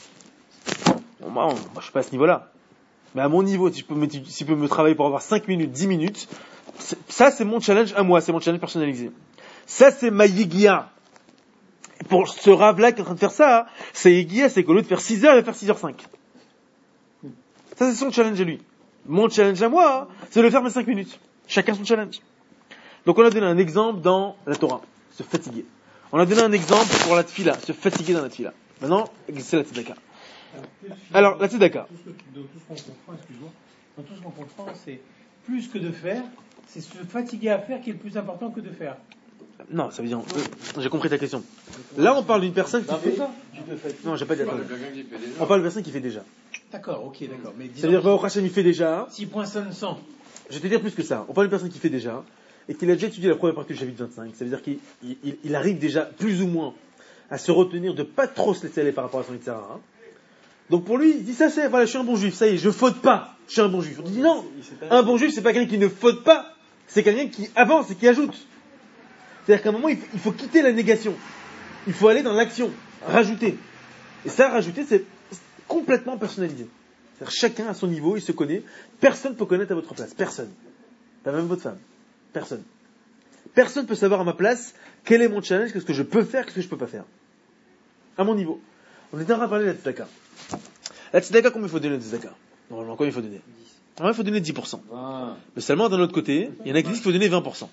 Bon, moi, je suis pas à ce niveau-là. Mais à mon niveau, si je peux me travailler pour avoir 5 minutes, 10 minutes, ça c'est mon challenge à moi, c'est mon challenge personnalisé. Ça c'est ma Yegia. Pour ce Rav-là qui est en train de faire ça, sa Yegia, c'est qu'au lieu de faire 6 heures, il va faire 6h05. Ça c'est son challenge à lui. Mon challenge à moi, c'est de le faire en 5 minutes. Chacun son challenge. Donc on a donné un exemple dans la Torah, se fatiguer. On a donné un exemple pour la tfila, se fatiguer dans la tfila. Maintenant, c'est la tzedaka. Alors, la tzedaka. Dans tout ce qu'on comprend, excuse-moi, dans tout ce qu'on comprend, c'est plus que de faire, c'est se fatiguer à faire qui est le plus important que de faire. Non, ça veut dire, j'ai compris ta question. Là, on parle d'une personne qui fait. Non, j'ai pas dit. On parle d'une personne qui fait déjà. D'accord, ok, d'accord. Mais c'est-à-dire que Baruch Hashem, il fait déjà. 6.500. Je vais te dire plus que ça. On parle d'une personne qui fait déjà et qu'il a déjà étudié la première partie du chapitre 25. Ça veut dire qu'il arrive déjà plus ou moins à se retenir de pas trop se laisser aller par rapport à son etc. Donc pour lui, il dit ça c'est, voilà, je suis un bon juif, ça y est, je faute pas, je suis un bon juif. On dit non, un bon juif c'est pas quelqu'un qui ne faute pas, c'est quelqu'un qui avance et qui ajoute. C'est-à-dire qu'à un moment, il faut quitter la négation. Il faut aller dans l'action, rajouter. Et ça, rajouter, c'est complètement personnalisé. C'est-à-dire chacun à son niveau, il se connaît. Personne ne peut connaître à votre place. Personne. Pas même votre femme. Personne. Personne ne peut savoir à ma place quel est mon challenge, qu'est-ce que je peux faire, qu'est-ce que je peux pas faire. À mon niveau. On est en train de parler de la tzedaka. La tzedaka, combien il faut donner la tzedaka? Normalement, combien il faut donner? Normalement, il faut donner 10%. Mais seulement d'un autre côté, il y en a qui disent qu'il faut donner 20%.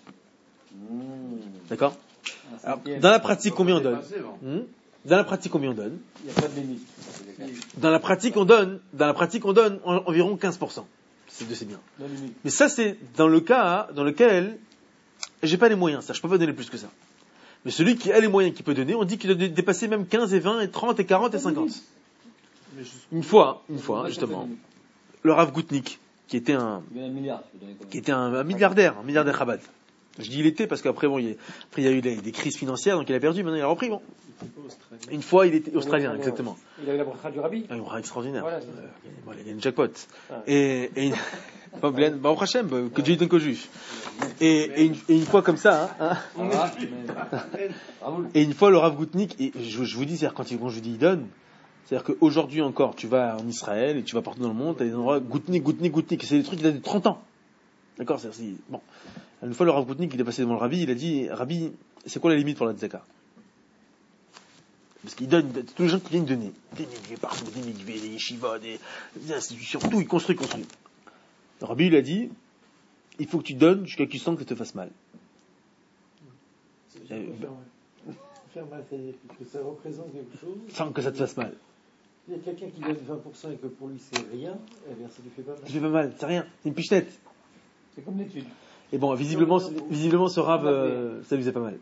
D'accord? Alors, dans la pratique, combien on donne? Dans la pratique, combien on donne? Il n'y a pas de limite. Dans la pratique, on donne environ 15%. C'est bien. Mais ça, c'est dans le cas dans lequel j'ai pas les moyens. Ça, je peux pas donner plus que ça. Mais celui qui a les moyens, qui peut donner, on dit qu'il doit dépasser même 15 et 20 et 30 et 40 et 50. Une fois, justement, le Rav Goutnik, qui était un milliardaire Chabad. Je dis il était parce qu'après il y a eu des crises financières, donc il a perdu, maintenant il a repris. Bon. Une fois il était australien, exactement. Il a eu la bracha du Rabbi. Un bracha extraordinaire. Voilà, il a une jackpot. Et Baruch Hashem, que Dieu donne qu'aux juifs. Et une fois comme ça, et une fois le Rav Goutnik, et je vous dis, c'est-à-dire quand je dis il donne, c'est-à-dire qu'aujourd'hui encore, tu vas en Israël et tu vas partout dans le monde, tu as des endroits Goutnik, c'est des trucs qui datent de 30 ans. D'accord, c'est bon. Une fois, le Rav Goutnik, il est passé devant le Rabbi, il a dit, Rabbi, c'est quoi la limite pour la tzedaka? Parce qu'il donne, tous les gens qui viennent donner. Des milliers partout, des mikvés, des yeshivot, des institutions, tout, il construit. Le Rabbi, il a dit, il faut que tu donnes jusqu'à ce que tu sens que ça te fasse mal. Faire mal, c'est-à-dire que ça représente quelque chose. Sans que ça te fasse mal. Il y a quelqu'un qui donne 20% et que pour lui c'est rien, eh bien ça lui fait pas mal. Ça lui fait pas mal, c'est rien, c'est une pichenette. C'est comme l'étude. Et bon, visiblement, ce Rav, ça lui faisait pas mal.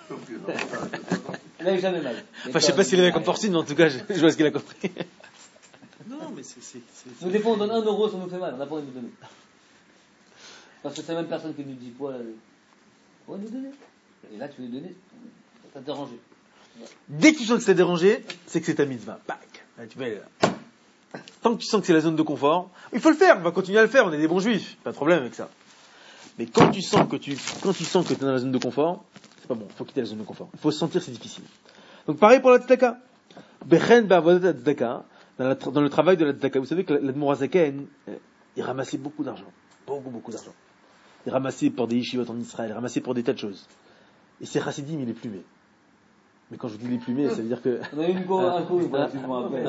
Il n'avait jamais mal. Enfin, je sais pas s'il avait comme fortune, mais en tout cas, je vois ce qu'il a compris. Non, mais c'est... Nous, des fois, on donne 1 euro, ça nous fait mal, on n'a pas envie de donner. Parce que c'est la même personne qui nous dit, voilà, on va nous donner. Et là, tu veux donner, ça t'a dérangé. Dès que tu sens que ça t'a dérangé, c'est que c'est ta mitzvah. Bac. Là, tu vas aller là. Tant que tu sens que c'est la zone de confort, il faut le faire, on va continuer à le faire, on est des bons juifs, pas de problème avec ça. Mais quand tu sens que tu es dans la zone de confort, c'est pas bon, il faut quitter la zone de confort. Il faut se sentir, c'est difficile. Donc pareil pour la tzedaka. Bechen ba'avodat tzedaka, dans le travail de la tzedaka, vous savez que l'Admor HaZaken, il ramassait beaucoup d'argent. Beaucoup d'argent. Il ramassait pour des yeshivot en Israël, il ramassait pour des tas de choses. Et ses chassidim, il est plumé. Mais quand je vous dis les plumés, ça veut dire que... On a eu un coup, après.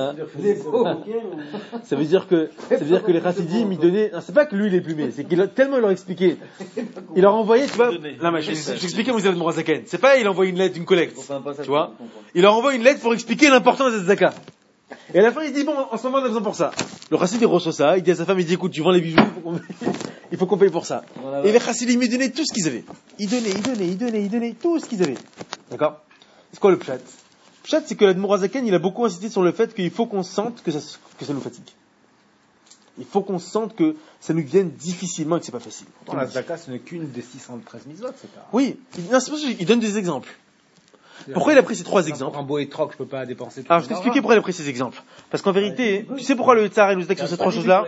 Ça veut dire que les chassidim, ils donnaient... Non, c'est pas que lui, il est plumé. C'est qu'il a tellement leur expliqué. Il leur envoyait, tu vois... Non, mais j'expliquais mon Zéad Mourazaken. C'est pas, il envoie une lettre, une collecte. Tu vois? Il leur envoie une lettre pour expliquer l'importance de cette zaka. Et à la fin, il dit, bon, en ce moment, on a besoin pour ça. Le chassid, il reçoit ça. Il dit à sa femme, il dit, écoute, tu vends les bijoux, il faut qu'on paye pour ça. Et les chassidim, ils donnaient tout ce qu'ils avaient. Ils donnaient tout ce qu'ils avaient. D'accord? C'est quoi le pshat? Le pshat, c'est que l'Admor HaZaken, il a beaucoup insisté sur le fait qu'il faut qu'on sente que ça nous fatigue. Il faut qu'on sente que ça nous vienne difficilement et que c'est pas facile. Pourtant, la tzedaka, ce n'est qu'une des 613 mitzvot, c'est pas. Oui. Non, c'est pour ça qu'il donne des exemples. Pourquoi il a pris ces 3 exemples? En beau et troc, je peux pas dépenser tout. Alors, je vais t'expliquer pourquoi il a pris ces exemples. Parce qu'en vérité, tu sais pourquoi le Yetzirah, il nous attaque sur ces 3 choses-là?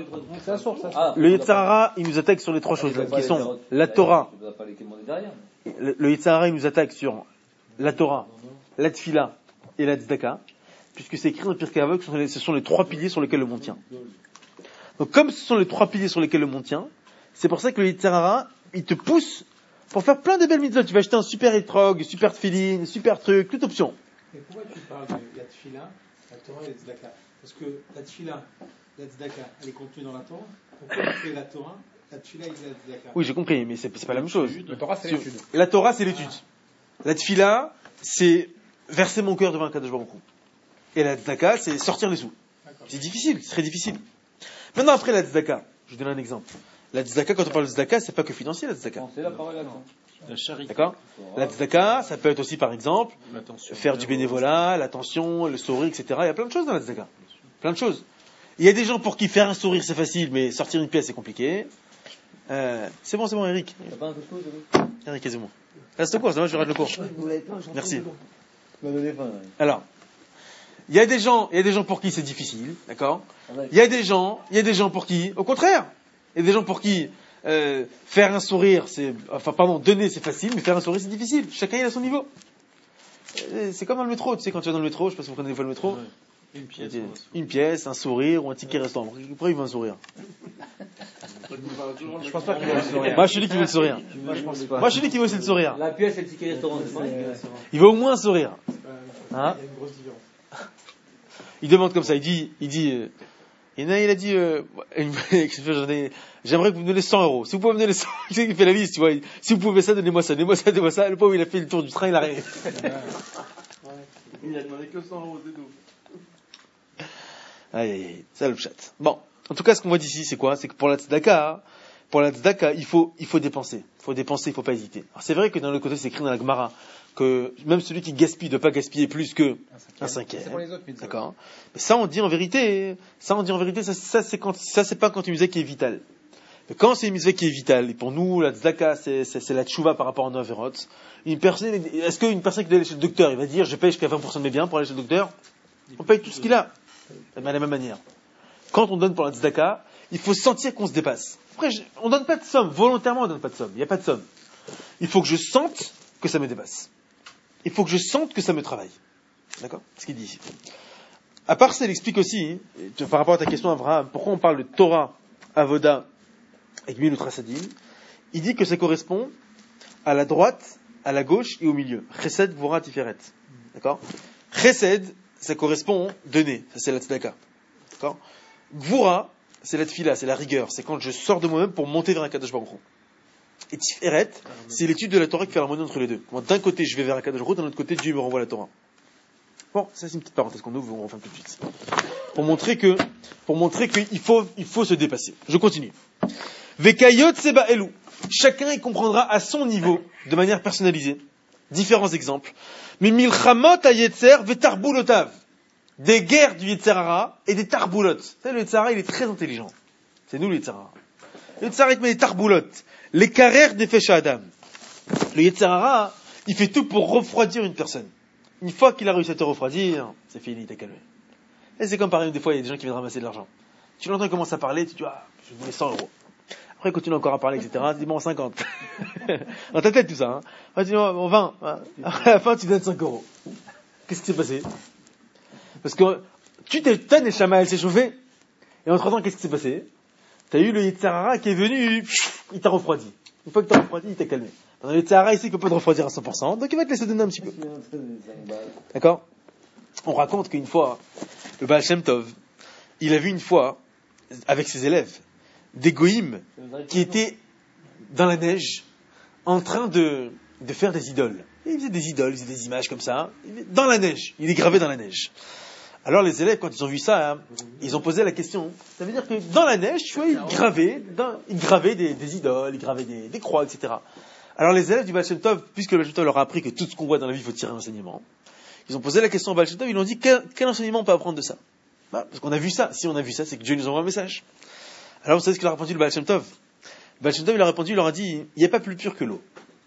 Le Yetzirah, il nous attaque sur les 3 choses-là, qui sont la Torah. Le Yetzirah, il nous attaque sur la Torah, la Tfila et la Tzedaka, puisque c'est écrit dans le Pirkei Avot que ce sont les trois piliers sur lesquels le monde tient. Donc comme ce sont les trois piliers sur lesquels le monde tient, c'est pour ça que le Yetzer Hara, il te pousse pour faire plein de belles mitzvot. Tu vas acheter un super étrog, super tefillin, super truc, toute option. Mais pourquoi tu parles de la Tfila, la Torah et la Tzedaka? Parce que la Tfila, la Tzedaka, elle est contenue dans la Torah. Pourquoi tu fais la Torah, la Tfila et la Tzedaka? Oui, j'ai compris, mais c'est pas la même chose. La Torah, c'est l'étude. La Torah, c'est l'étude. La Tfila, c'est verser mon cœur devant un Kadosh Baruch Hu. Et la Tzedaka, c'est sortir les sous. C'est difficile, c'est très difficile. Maintenant, après la Tzedaka, je vous donne un exemple. La Tzedaka, quand on parle de Tzedaka, c'est pas que financier, la Tzedaka. Non, c'est la parole là-dedans. La charité. D'accord? La Tzedaka, ça peut être aussi, par exemple, L'attention. faire du bénévolat, l'attention, le sourire, etc. Il y a plein de choses dans la Tzedaka. Plein de choses. Il y a des gens pour qui faire un sourire, c'est facile, mais sortir une pièce, c'est compliqué. C'est bon, Eric. T'as pas un peu de chose, Eric, quasiment. Reste au cours, c'est moi, je rate le cours. Merci. Alors, il y a des gens pour qui c'est difficile, d'accord? Il y a des gens pour qui, au contraire, il y a des gens pour qui faire un sourire, donner c'est facile, mais faire un sourire c'est difficile. Chacun il a son niveau. C'est comme dans le métro, tu sais, quand tu vas dans le métro, je sais pas si vous connaissez des fois le métro. Ouais. Une pièce, un sourire ou un ticket restaurant. Pourquoi il veut un sourire? Je pense pas qu'il va le sourire. Moi je suis lui qui veut le sourire. Moi, je pense pas. Moi je suis lui qui veut aussi le sourire. La pièce et le ticket restaurant, c'est pareil. Il veut au moins un sourire. Hein? Il y a une grosse différence. Il demande comme ça, il dit, il a dit, j'aimerais que vous me donnez 100 euros. Si vous pouvez me donner 100 euros, il fait la liste, tu vois. Si vous pouvez ça, donnez-moi ça. Le pauvre, il a fait le tour du train, il a rien. Il a demandé que 100 euros, c'est tout. Aïe, ça le chat. Bon. En tout cas, ce qu'on voit d'ici, c'est quoi? C'est que pour la tzedaka, il faut dépenser. Il faut dépenser, il faut pas hésiter. Alors, c'est vrai que dans le côté, c'est écrit dans la Gemara, que même celui qui gaspille ne doit pas gaspiller plus que un cinquième. C'est pour les autres mitzvot. D'accord. Mais ça, on dit en vérité, ça c'est pas quand une mitzvah qui est vitale. Mais quand c'est une mitzvah qui est vitale, et pour nous, la tzedaka, c'est la tchouva par rapport à nos avérots. Est-ce qu'une personne qui doit aller chez le docteur, il va dire, je paye jusqu'à 20% de mes biens pour aller chez le docteur? On paye tout ce qu'il a. De la même manière. Quand on donne pour la tzedaka, il faut sentir qu'on se dépasse. Après, on donne pas de somme. Volontairement, on donne pas de somme. Il n'y a pas de somme. Il faut que je sente que ça me dépasse. Il faut que je sente que ça me travaille. D'accord? C'est ce qu'il dit ici. À part ça, il explique aussi, par rapport à ta question, Abraham, pourquoi on parle de Torah, Avoda et Gmilut Chassadim. Il dit que ça correspond à la droite, à la gauche et au milieu. Chesed, Gvura, Tiferet. D'accord? Chesed, ça correspond donner. Ça, c'est la tzedaka. D'accord? Gvura, c'est la tfila, c'est la rigueur. C'est quand je sors de moi-même pour monter vers un Kadosh Baruch Hu. Et Tiferet, c'est l'étude de la Torah qui fait l'harmonie entre les deux. Moi, d'un côté, je vais vers un Kadosh Baruch Hu, d'un autre côté, Dieu me renvoie la Torah. Bon, ça c'est une petite parenthèse qu'on ouvre, on refait tout de suite. Pour montrer qu'il faut se dépasser. Je continue. Vekayot seba elu. Chacun y comprendra à son niveau, de manière personnalisée. Différents exemples. Mais milchamot ayetzer vetarbulotav. Des guerres du Yetzer Hara et des tarbulot. Vous savez, le Yetzer Hara, il est très intelligent. C'est nous le Yetzer Hara. Le Yetzer Hara, il met des tarbulot. Les carrères des Fesha Adam. Le Yetzer Hara, il fait tout pour refroidir une personne. Une fois qu'il a réussi à te refroidir, c'est fini, t'es calmé. Et c'est comme par exemple, des fois, il y a des gens qui viennent ramasser de l'argent. Tu l'entends, il commence à parler, tu dis, je voulais 100 euros. Après, il continue encore à parler, etc. Tu dis, bon, 50. Dans ta tête, tout ça, hein. Après, tu dis, bon, 20. Après, à la fin, tu donnes 5 euros. Qu'est-ce qui s'est passé? Parce que, tu t'étonnes, les chamas, elle s'est chauffée. Et entre-temps, qu'est-ce qui s'est passé? T'as eu le Yetzer Hara qui est venu, il t'a refroidi. Une fois que t'as refroidi, il t'a calmé. Dans le Yetzer Hara, ici, il peut pas te refroidir à 100%, donc il va te laisser donner un petit peu. D'accord? On raconte qu'une fois, le Baal Shem Tov, il a vu une fois, avec ses élèves, des goïms qui étaient dans la neige, en train de faire des idoles. Et ils faisaient des idoles, ils faisaient des images comme ça, dans la neige. Il est gravé dans la neige. Alors les élèves, quand ils ont vu ça, hein, ils ont posé la question. Ça veut dire que dans la neige, tu vois, ils gravaient des idoles, ils gravaient des croix, etc. Alors les élèves du Baal Shem Tov, puisque le Baal Shem Tov leur a appris que tout ce qu'on voit dans la vie, il faut tirer un enseignement, ils ont posé la question au Baal Shem Tov, ils lui ont dit quel enseignement on peut apprendre de ça? Parce qu'on a vu ça. Si on a vu ça, c'est que Dieu nous envoie un message. Alors vous savez ce qu'il a répondu le Baal Shem Tov? Le Baal Shem Tov, il a répondu, il leur a dit, il n'y a pas plus pur que l'eau.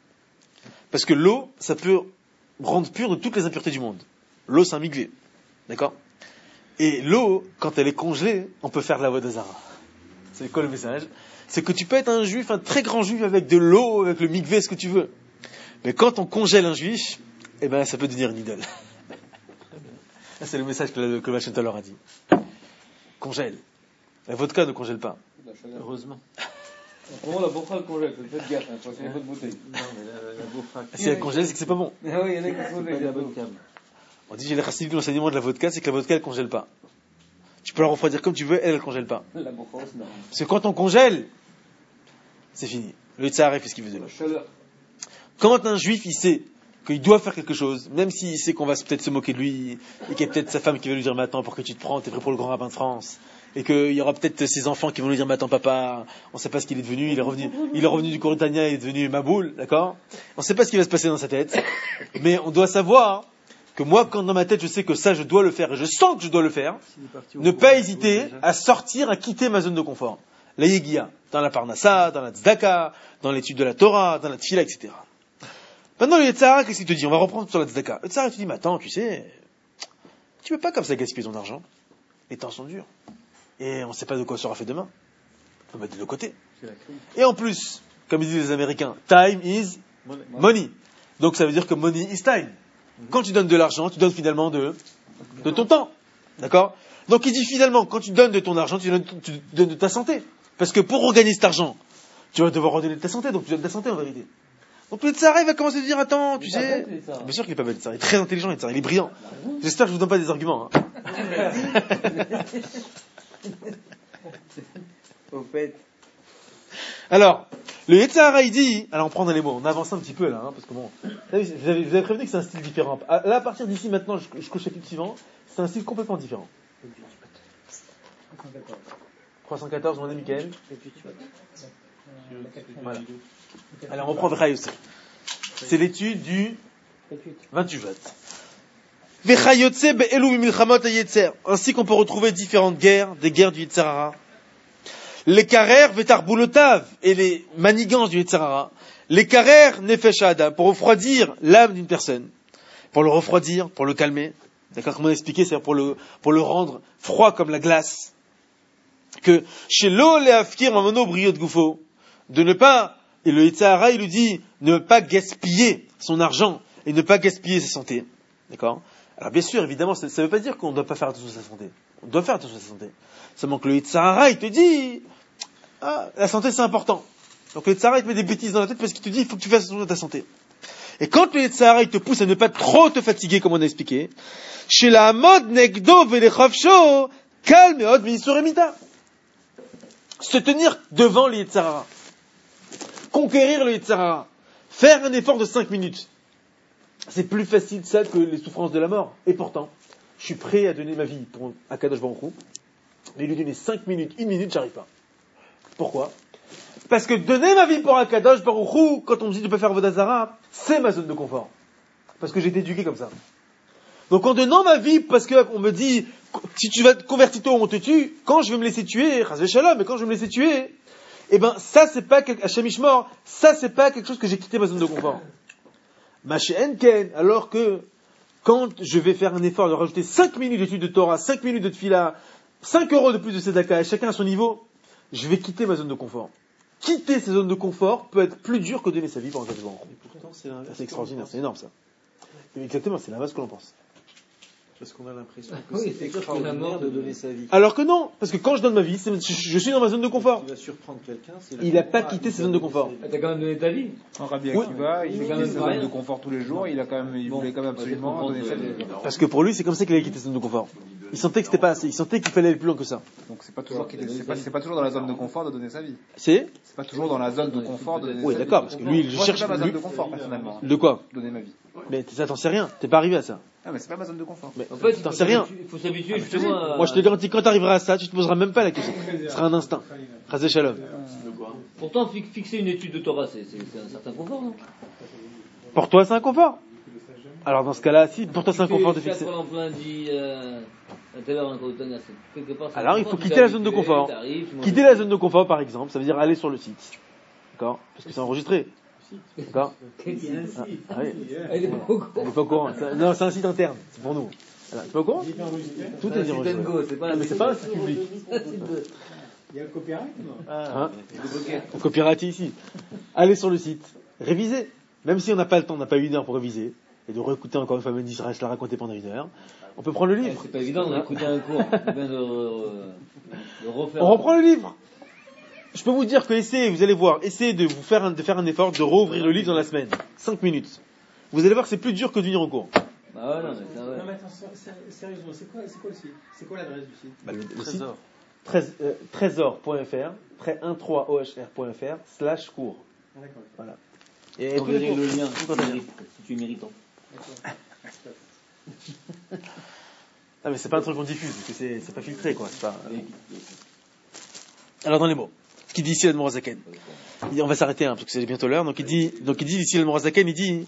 Parce que l'eau, ça peut rendre pur de toutes les impuretés du monde. L'eau, c'est un mikvé. D'accord? Et l'eau, quand elle est congelée, on peut faire de la avodah zara. C'est quoi le message? C'est que tu peux être un juif, un très grand juif avec de l'eau, avec le mikvé, ce que tu veux. Mais quand on congèle un juif, eh ben, ça peut devenir une idole. Ça, c'est le message que le Baal leur a dit. Congèle. La vodka ne congèle pas. Heureusement. Pour moi, la bourra le congèle, faites gaffe, hein, faut essayer votre bouteille. Non, mais la bouffa. Si elle congèle, c'est que c'est pas bon. Ah oui, il y en a qui se C'est pas de la bonne cam. On dit, j'ai les chassidim, l'enseignement de la vodka, c'est que la vodka, elle congèle pas. Tu peux la refroidir comme tu veux, elle congèle pas. La bourra, c'est normal. Parce que quand on congèle, c'est fini. Le tsar fait ce qu'il veut de La nous. chaleur. Quand un juif, il sait qu'il doit faire quelque chose, même s'il sait qu'on va peut-être se moquer de lui, et qu'il y a peut-être sa femme qui va lui dire, mais attends, pour que tu te prends, t'es prêt pour le grand rabbin de France, et qu'il y aura peut-être ses enfants qui vont lui dire, mais attends, papa, on sait pas ce qu'il est devenu, il est revenu du Mauritania, il est devenu Maboul, d'accord? On sait pas ce qui va se passer dans sa tête, mais on doit savoir que moi, quand dans ma tête, je sais que ça, je dois le faire, et je sens que je dois le faire, ne pas hésiter à sortir, à quitter ma zone de confort. La Yegia, dans la Parnassa, dans la Tzedaka, dans l'étude de la Torah, dans la Tfila, etc. Maintenant, le Yetzirah, qu'est-ce qu'il te dit? On va reprendre sur la Tzedaka. Le Yetzirah te dit, mais attends, tu sais, tu peux pas comme ça gaspiller ton argent. Les temps sont durs. Et on ne sait pas de quoi sera fait demain. On va mettre de côté. Et en plus, comme disent les Américains, time is money. Donc ça veut dire que money is time. Quand tu donnes de l'argent, tu donnes finalement de ton temps. D'accord? Donc il dit finalement, quand tu donnes de ton argent, tu donnes de ta santé. Parce que pour regagner cet argent, tu vas devoir redonner de ta santé, donc tu donnes de ta santé en vérité. Donc le Yetzirah va commencer à te dire, attends, tu sais... Bien sûr qu'il est pas bête, il est très intelligent, le Yetzirah, il est brillant. J'espère que je vous donne pas des arguments. Hein. Au fait. Alors, le Yetzirah, il dit... Alors on prend dans les mots, on avance un petit peu là, hein, parce que bon... Vous avez prévenu que c'est un style différent. Là, à partir d'ici, maintenant, je couche le chapitre suivant, c'est un style complètement différent. 314, mon ami Michael. Voilà. Alors on reprend Vechayotse. C'est l'étude du 28 votes. Vechayotse be'elu milchamot hayetzer. Ainsi qu'on peut retrouver différentes guerres, des guerres du Yetzirah. Les carrères vetarbulotav et les manigances du Yetzirah. Les carrères nefesh adam, pour refroidir l'âme d'une personne. Pour le refroidir, pour le calmer. D'accord, comme on a expliqué, c'est-à-dire pour le rendre froid comme la glace. Que chez l'eau les afkir en mono brio de goufo, de ne pas, et le Yetzirah il lui dit, ne pas gaspiller son argent et ne pas gaspiller sa santé. D'accord? Alors bien sûr, évidemment, ça ne veut pas dire qu'on ne doit pas faire attention à sa santé. On doit faire attention à sa santé. Seulement que le Yetzirah il te dit, la santé c'est important. Donc le Yetzirah il te met des bêtises dans la tête parce qu'il te dit, il faut que tu fasses attention à ta santé. Et quand le Yetzirah il te pousse à ne pas trop te fatiguer, comme on a expliqué, chez la mode negdo velechavsho, calme et od misuremita. Se tenir devant le Yetzirah. Conquérir le Yetzirah. Faire un effort de 5 minutes. C'est plus facile ça que les souffrances de la mort. Et pourtant, je suis prêt à donner ma vie pour Akadosh Baruch Hu, mais lui donner 5 minutes, 1 minute, j'arrive pas. Pourquoi? Parce que donner ma vie pour Akadosh Baruch Hu, quand on me dit de ne pas faire Avodat Zarah, c'est ma zone de confort. Parce que j'ai été éduqué comme ça. Donc en donnant ma vie, parce qu'on me dit, si tu vas te convertir tôt, on te tue, quand je vais me laisser tuer, Chas v'Shalom, mais quand je vais me laisser tuer, eh ben, ça c'est pas, Hashem Ishmor, ça c'est pas quelque chose que j'ai quitté ma zone de confort. Maché Enken, alors que, quand je vais faire un effort de rajouter 5 minutes d'étude de Torah, 5 minutes de Tfila, 5 € de plus de Tzedaka, et chacun à son niveau, je vais quitter ma zone de confort. Quitter ces zones de confort peut être plus dur que donner sa vie pour un Akadosh Baruch Hu. Pourtant, c'est l'inverse. C'est extraordinaire, c'est énorme ça. Exactement, c'est l'inverse que l'on pense. Parce qu'on a l'impression que Oui, c'est c'est sûr qu'il a mort de donner sa vie. Alors que non, parce que quand je donne ma vie, je suis dans ma zone de confort. Tu vas surprendre quelqu'un, c'est Il n'a pas quitté ses zones de confort. T'as quand même donné ta vie. Rabbi Oui. Akiva, il C'est quand quittait même sa pas zone rien. de confort tous les jours, il voulait quand même absolument donner sa vie. Parce que pour lui, c'est comme ça qu'il avait quitté sa zone de confort. Il sentait que c'était pas assez, il sentait qu'il fallait aller plus loin que ça. Donc c'est pas toujours c'est pas toujours dans la zone de confort de donner sa vie. C'est C'est pas toujours dans la zone de confort de donner sa vie. Oui, d'accord, parce que lui, il Moi, cherche c'est pas ma zone lui- de confort personnellement. de quoi? Donner ma vie. Mais ça, t'en sais rien, t'es pas arrivé à ça. Ah mais c'est pas ma zone de confort. Mais En fait, t'en sais rien. il faut s'habituer justement à... Moi, je te garantis, quand t'arriveras à ça, tu te poseras même pas la question. Ce sera un instinct. Chas Shalom. Pourtant, fixer une étude de Torah, c'est un certain confort, non? Pour toi, c'est un confort. Alors dans ce cas-là, si pour toi c'est un confort de fixer. En plein dit, à telle heure, encore au Tania, c'est quelque part, c'est Alors un il faut confort, quitter tu la t'es zone de habitué, confort. t'arrives, tu manges Quitter la zone de confort, par exemple, ça veut dire aller sur le site. D'accord? Parce que c'est enregistré. D'accord? Ah oui. Elle est pas au courant. On n'est pas au courant. Non, c'est un site interne. C'est pour nous. Voilà. Tu es pas au courant? Tout est dit C'est enregistré. Dengo, c'est pas Ah, mais c'est pas un site public. Il y a le copyright ou non Hein? On copyright ici. Allez sur le site. Révisez. Même si on n'a pas le temps, on n'a pas 1 heure pour réviser. et de réécouter encore une fois Mendy je la raconter pendant 1 heure. On peut prendre le livre. C'est pas évident d'écouter un cours. C'est bien de refaire. On reprend le livre. Je peux vous dire que vous allez voir, essayez de faire un effort de rouvrir le livre dans la semaine. 5 minutes. Vous allez voir que c'est plus dur que de venir au cours. Bah ouais, non, mais ça, ouais. Non, mais attends, sérieusement, c'est quoi le site? C'est quoi l'adresse du site? Le site Trésor. trésor.fr, 13ohr.fr/cours. Ah, d'accord. Voilà. Et On tous va les dire cours. le lien, Tout en si tu es méritant. Ah mais c'est pas un truc qu'on diffuse, parce que c'est pas filtré quoi. C'est pas... Alors dans les mots, ce qu'il dit ici l'Admorazaken. On va s'arrêter parce que c'est bientôt l'heure. Donc il dit ici l'Admorazaken, il dit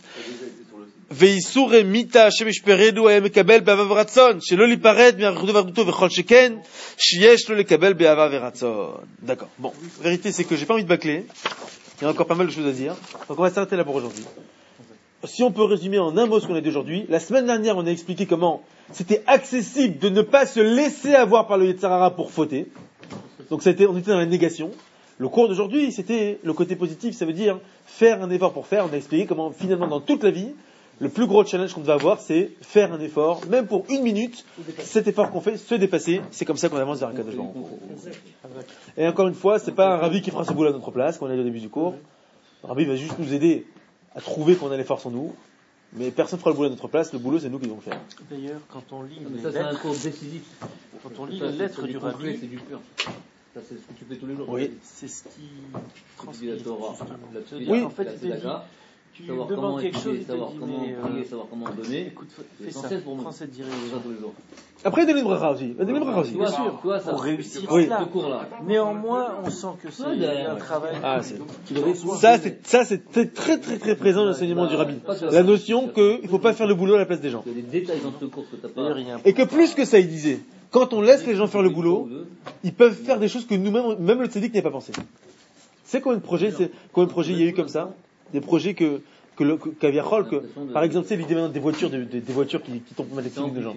Veisure mita shemishperedu ayem ekabel be'avav v'ratzon shelo lipared mi'archudo v'archuto v'chol sheken sheyesh lo lekabel be'avav v'ratzon. D'accord. Bon, la vérité c'est que j'ai pas envie de bâcler. Il y a encore pas mal de choses à dire. Donc on va s'arrêter là pour aujourd'hui. Si on peut résumer en un mot ce qu'on a dit aujourd'hui, la semaine dernière on a expliqué comment c'était accessible de ne pas se laisser avoir par le Yetzer Hara pour fauter. Donc on était dans la négation. Le cours d'aujourd'hui, c'était le côté positif, ça veut dire faire un effort pour faire. On a expliqué comment finalement dans toute la vie, le plus gros challenge qu'on devait avoir, c'est faire un effort, même pour 1 minute, cet effort qu'on fait, se dépasser. C'est comme ça qu'on avance vers un Kadosh Baruch Hu. Et encore une fois, c'est pas un rabbi qui fera ce boulot à notre place, comme on a dit au début du cours. Le rabbi va juste nous aider à trouver qu'on a l'effort en nous. Mais personne ne fera le boulot à notre place, le boulot c'est nous qui devons le faire. D'ailleurs, quand on lit Mais les ça, c'est un lettres, cours décisif. quand on lit Ça, les lettres c'est du du concret, rabbi, c'est du pur. Ça, c'est ce que tu fais tous les jours. Oui. c'est ce qui Tu transmet dis la Torah, justement. la C'est-à-dire, Tfila, en fait, la il te dit, Tzedaka, tu savoir comment demandes quelque chose, étudier, il te savoir dit, comment mais prier, savoir comment donner. écoute, C'est fais ça, essentiel pour nous. prends cette C'est ça direction. tous les jours. Après, donner une bracha aussi. Donner une bracha aussi. Toi, ça. Pour réussir Oui. cela. Ce cours-là. Néanmoins, on sent que c'est Ouais, derrière, un ouais. travail Tu le reçois. Ça, c'est très très très présent dans l'enseignement du rabbi. La notion qu'il ne faut pas faire le boulot à la place des gens. Il y a des détails dans ce cours que tu n'as pas. D'ailleurs, il y a un Et que plus que ça, il disait, quand on laisse les gens faire le boulot, ils peuvent faire des choses que nous-mêmes, même le tzaddik n'y a pas pensé. C'est combien de projets il y a eu comme ça? Des projets qu'Aviachol, par exemple, c'est l'idée maintenant des voitures qui tombent mal les de gens.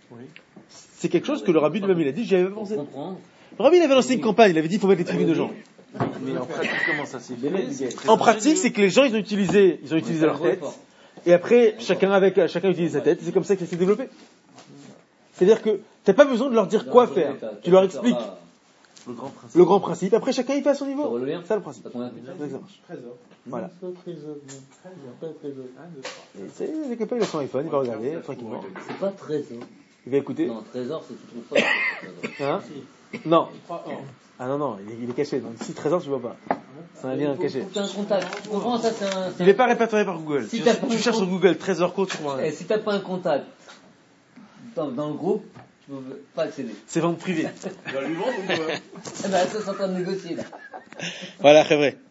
C'est quelque chose que le rabbi lui-même il a dit, j'y avais pas pensé. Le rabbi il avait lancé une campagne, il avait dit il faut mettre les tribunes de gens. Mais en pratique, comment ça s'est fait? En pratique, c'est que les gens ils ont utilisé leur tête, et après chacun utilise sa tête, et c'est comme ça que ça s'est développé. C'est-à-dire que t'as pas besoin de leur dire quoi faire, tu leur expliques le grand principe, après chacun il fait à son niveau. C'est ça le principe. Trésor. Voilà. Trésor. Et c'est les copains, il a son iPhone, il va regarder tranquillement. C'est pas trésor. Il va écouter. Non, trésor, c'est que tu trouves pas. Hein? Non. Ah non, il est caché. Donc si trésor, tu vois pas. C'est un lien caché. C'est un contact. Tu comprends ça, c'est un. Il n'est pas répertorié par Google. Si Tu t'as pas un cherches sur Google trésor court, tu vois. Eh, si t'as pas un contact dans le groupe, tu peux pas accéder. C'est vente privée. Eh ben, ça, c'est en train de négocier là. Voilà, c'est vrai.